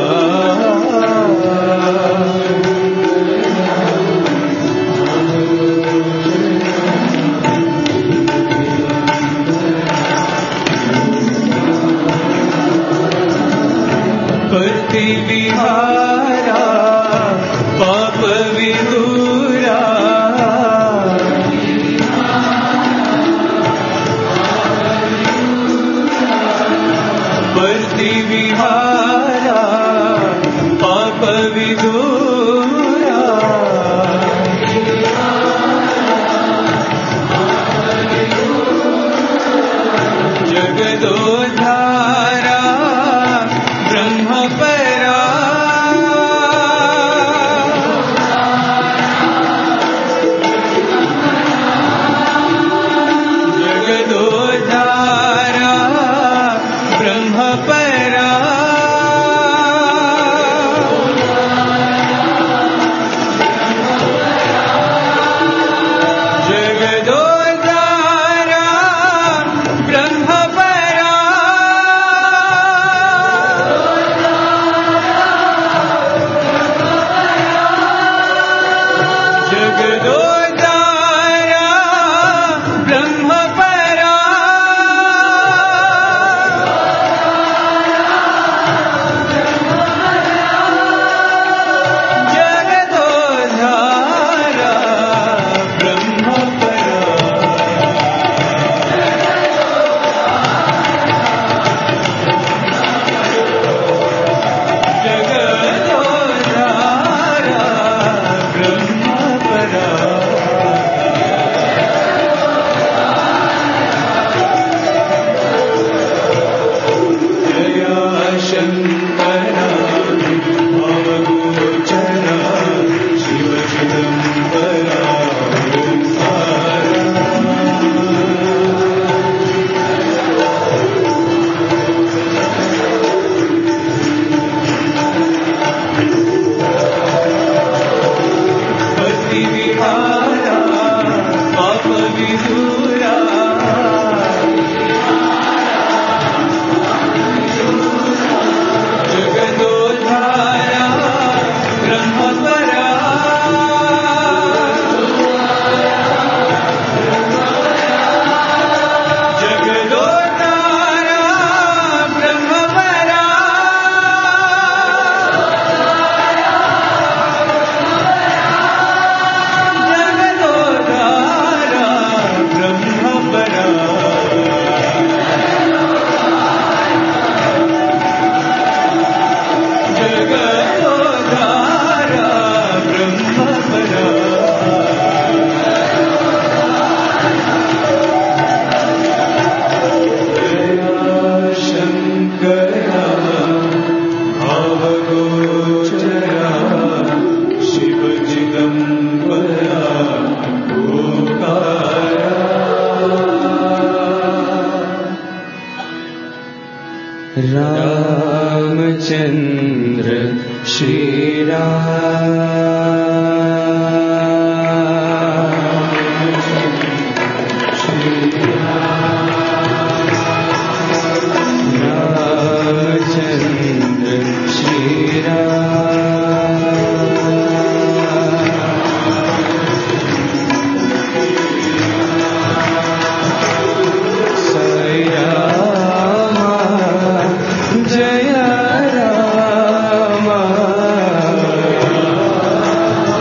प्रतिविहारा पाप विदूरा प्रतिविहारा पाप विदूरा जगदोद्धारा ब्रह्मपरा जगदोद्धारा ब्रह्मपरा जगदोद्धारा ब्रह्मपरा जगदोद्धारा ब्रह्मपरा जगदोद्धारा ब्रह्मपरा जया शंकरा भावगोचरा शिव चिदम्बरा ओंकारा प्रतिविहारा पाप विदूरा जगदोद्धारा ब्रह्मपरा जगदोद्धारा ब्रह्मपरा जगदोद्धारा ब्रह्मपरा जगदोद्धारा ब्रह्मपरा जया शंकरा भावगोचरा शिव चिदम्बरा ओंकारा रामचंद्र श्री रामचंद्र श्री साई रामा जय रामा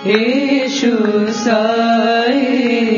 येषु साई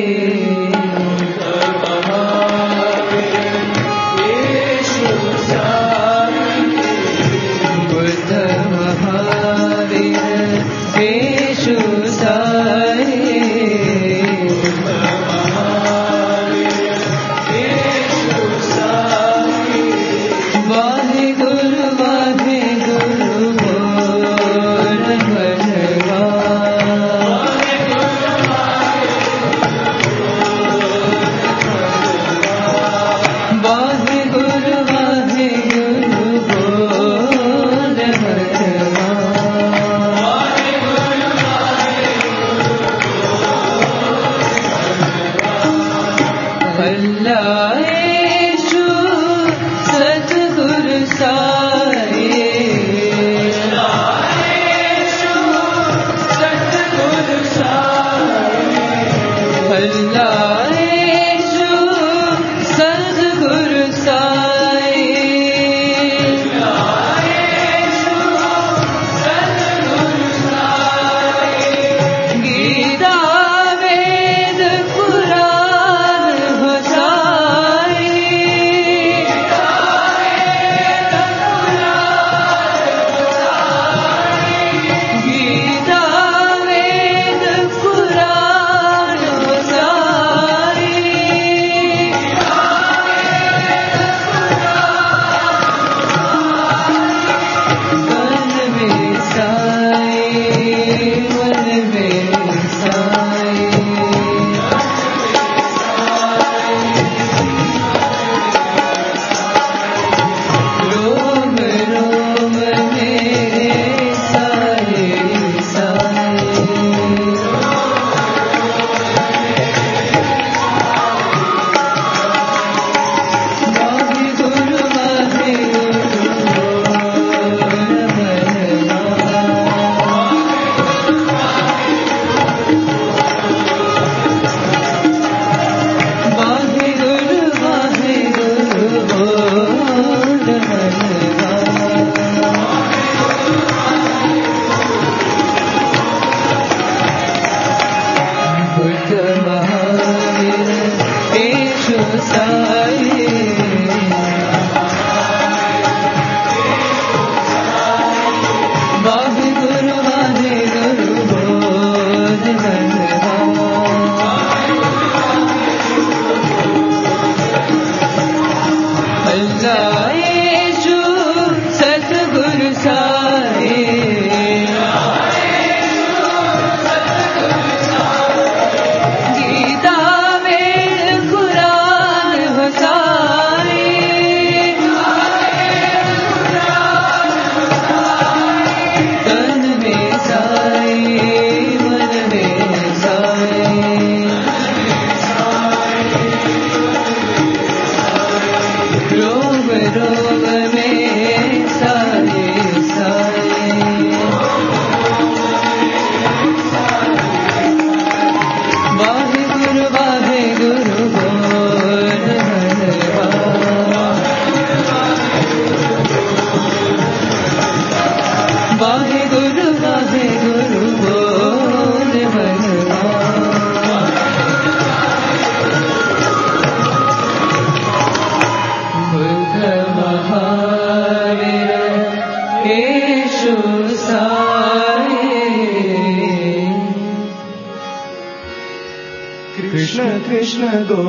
कृष्ण कृष्ण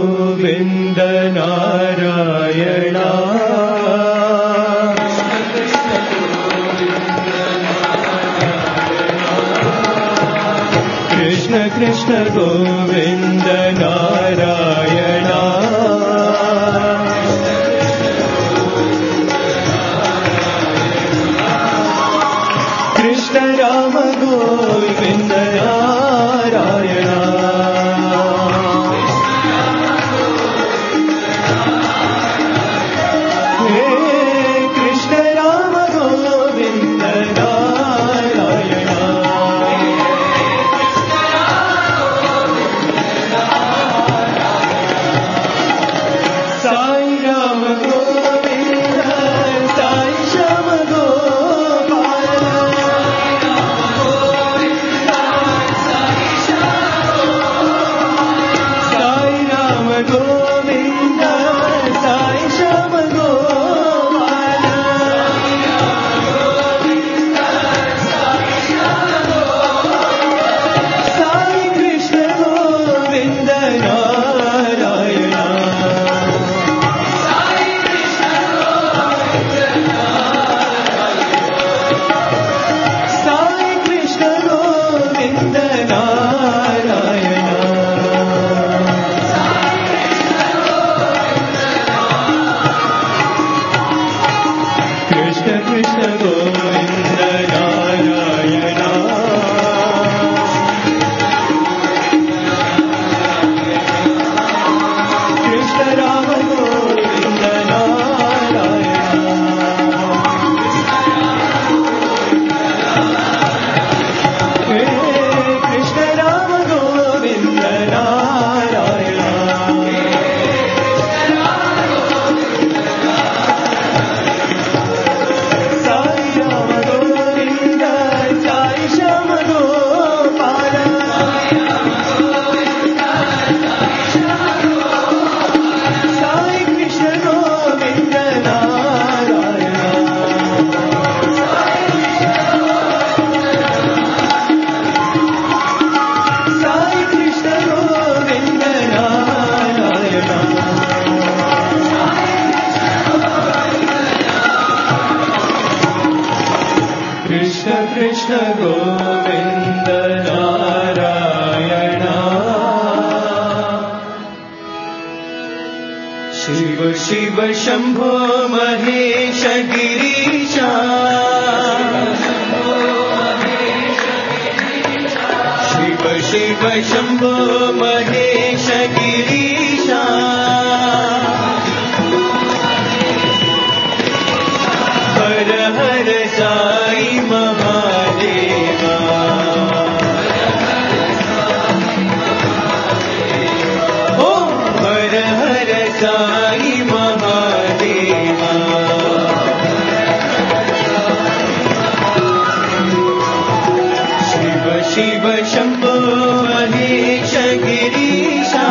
गोविन्द नारायण कृष्ण कृष्ण गोविन्द नारायण कृष्ण राम गोविन्द नारायण कृष्ण गोविन्द नारायण शिव शिव शम्भो महेश गिरीशा शिव शिव शम्भो महेश गिरीशा हर हर साई महादेवा ओ हर हर साई महादेवा शिव शिव शम्भो महेश गिरीशा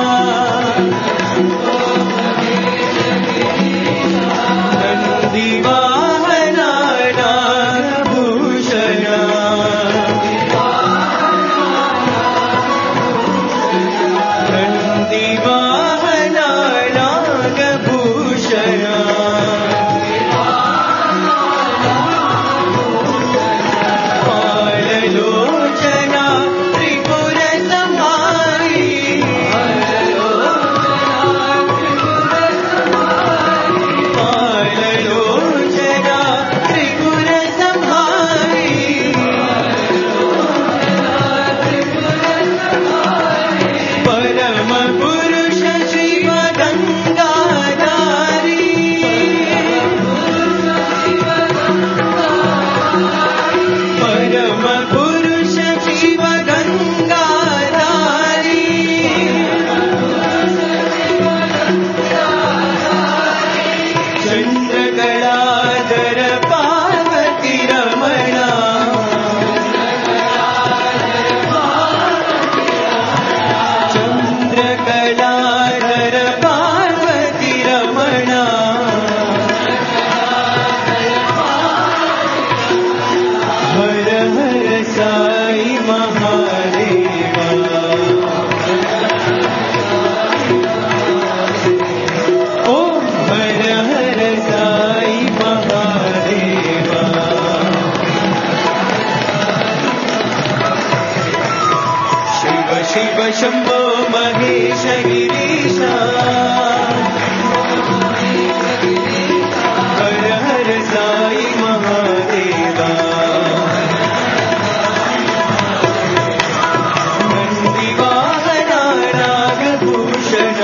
नन्दिवाहना नागभूषण नन्दिवाहना नागभूषण पाललोचना त्रिपुर समाई पाललोचना त्रिपुर समाई परम पुरुष शिव गंगाधारी परम पुरुष शिव गंगाधारी चंद्रकलाधर पार्वती रमणा चंद्रकलाधर पार्वती रमणा हर हर साई महादेवा ओ हर हर साई महादेवा शिव शिव शम्भो महेश गिरीशा हर हर साई महादेवा नन्दिवाहना नागभूषण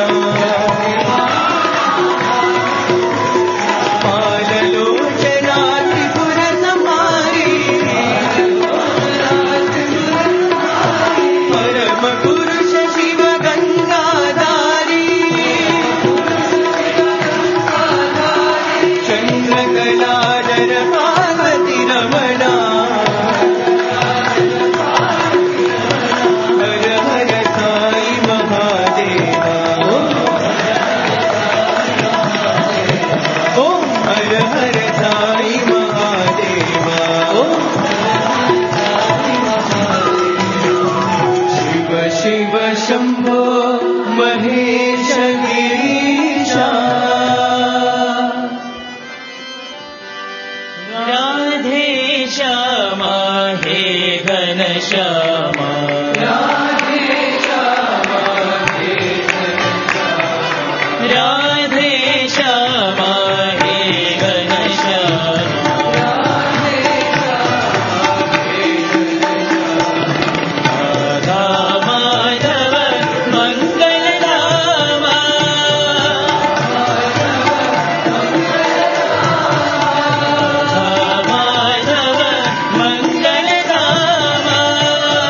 पाललोचना त्रिपुर समारी परम पुरुष शिव गंगाधारी चंद्रकलाधर पार्वती रमणा हर हर साई महादेवा ओ हर हर साई महादेवा ओ शिव शिव शम्भो महेश गिरीशा राधे श्यामा हे घनश्यामा राधे श्यामा हे घनश्यामा राधा माधव मंगलधामा राधा माधव मंगलधामा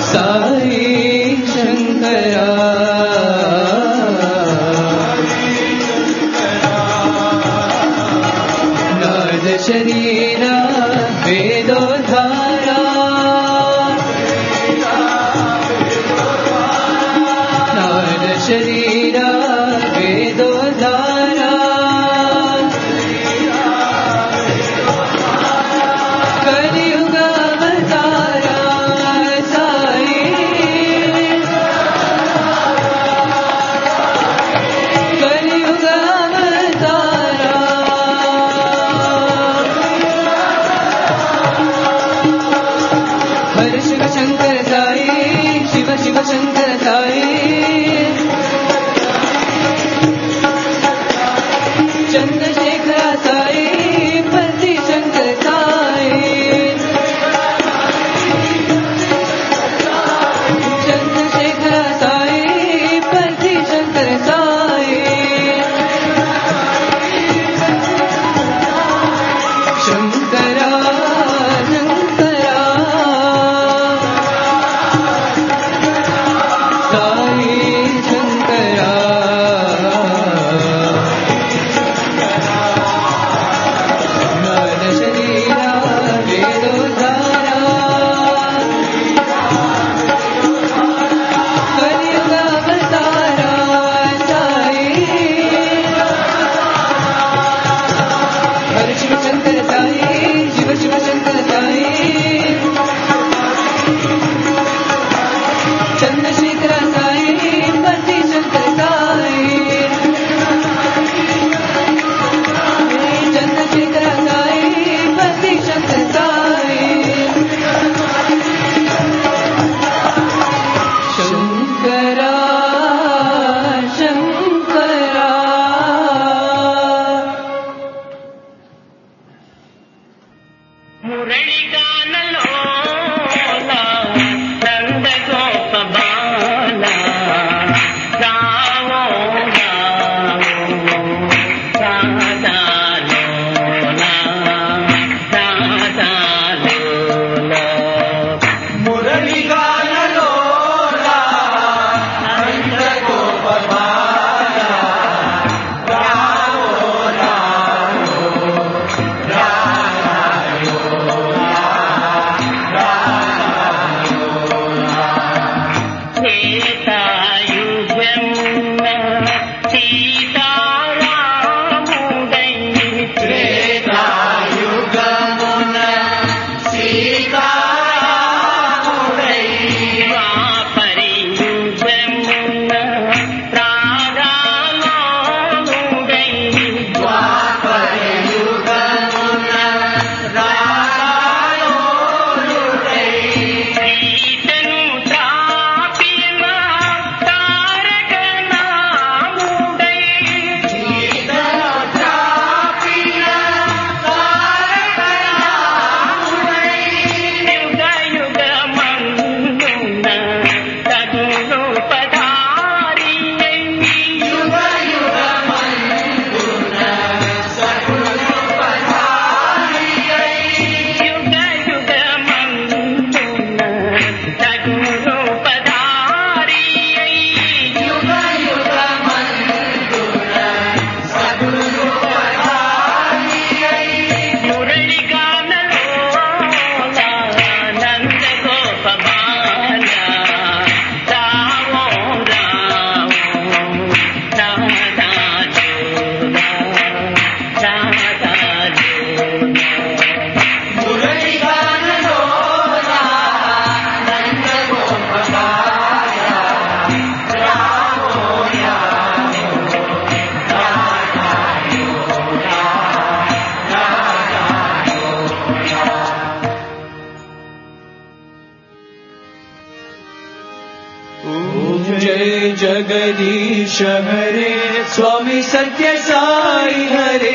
जगदीश हरे स्वामी सत्य साई हरे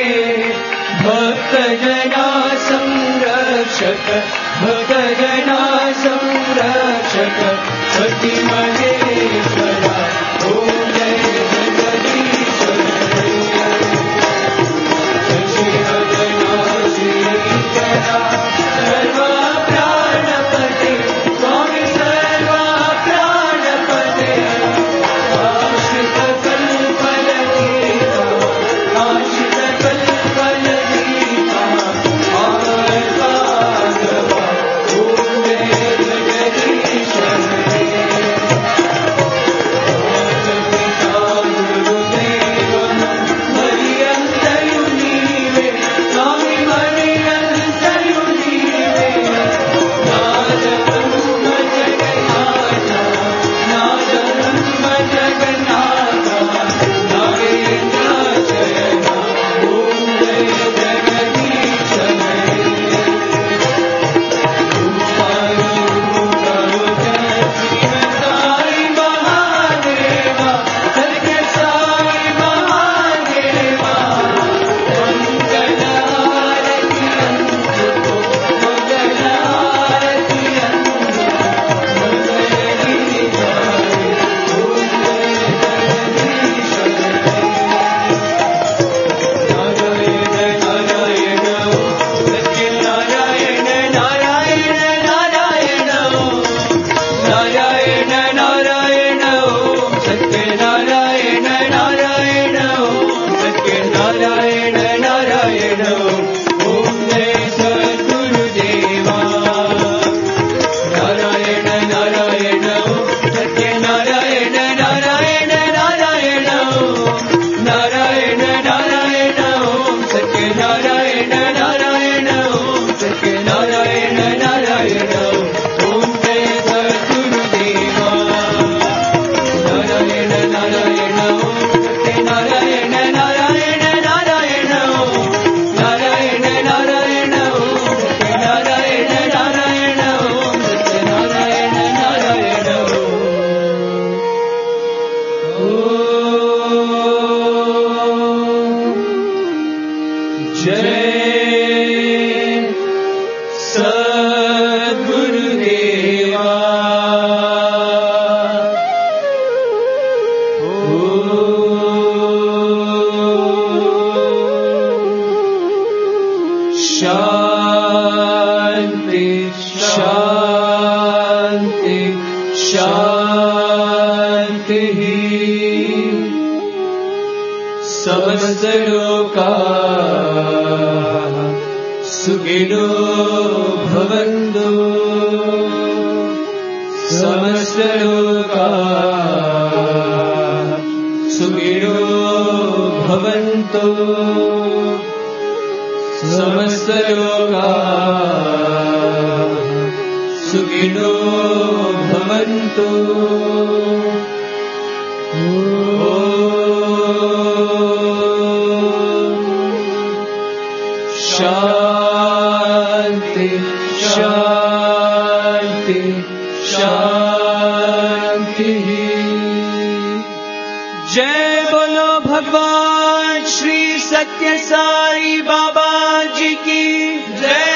भक्त जना संरक्षक भक्त जना संरक्षक सती महेश्वरा ओम जय जगदीश शशि भजना श्रीकरा सर्व प्राणपते स्वामी सर्वा शांति समस्त लोका सुखिनो भवन्तु समस्त लोका सुखिनो भवन्तु समस्त लोका सुखिनो भवन्तु शांति शांति शांति। जय बोलो भगवान श्री सत्य साई बाबा जी की जय।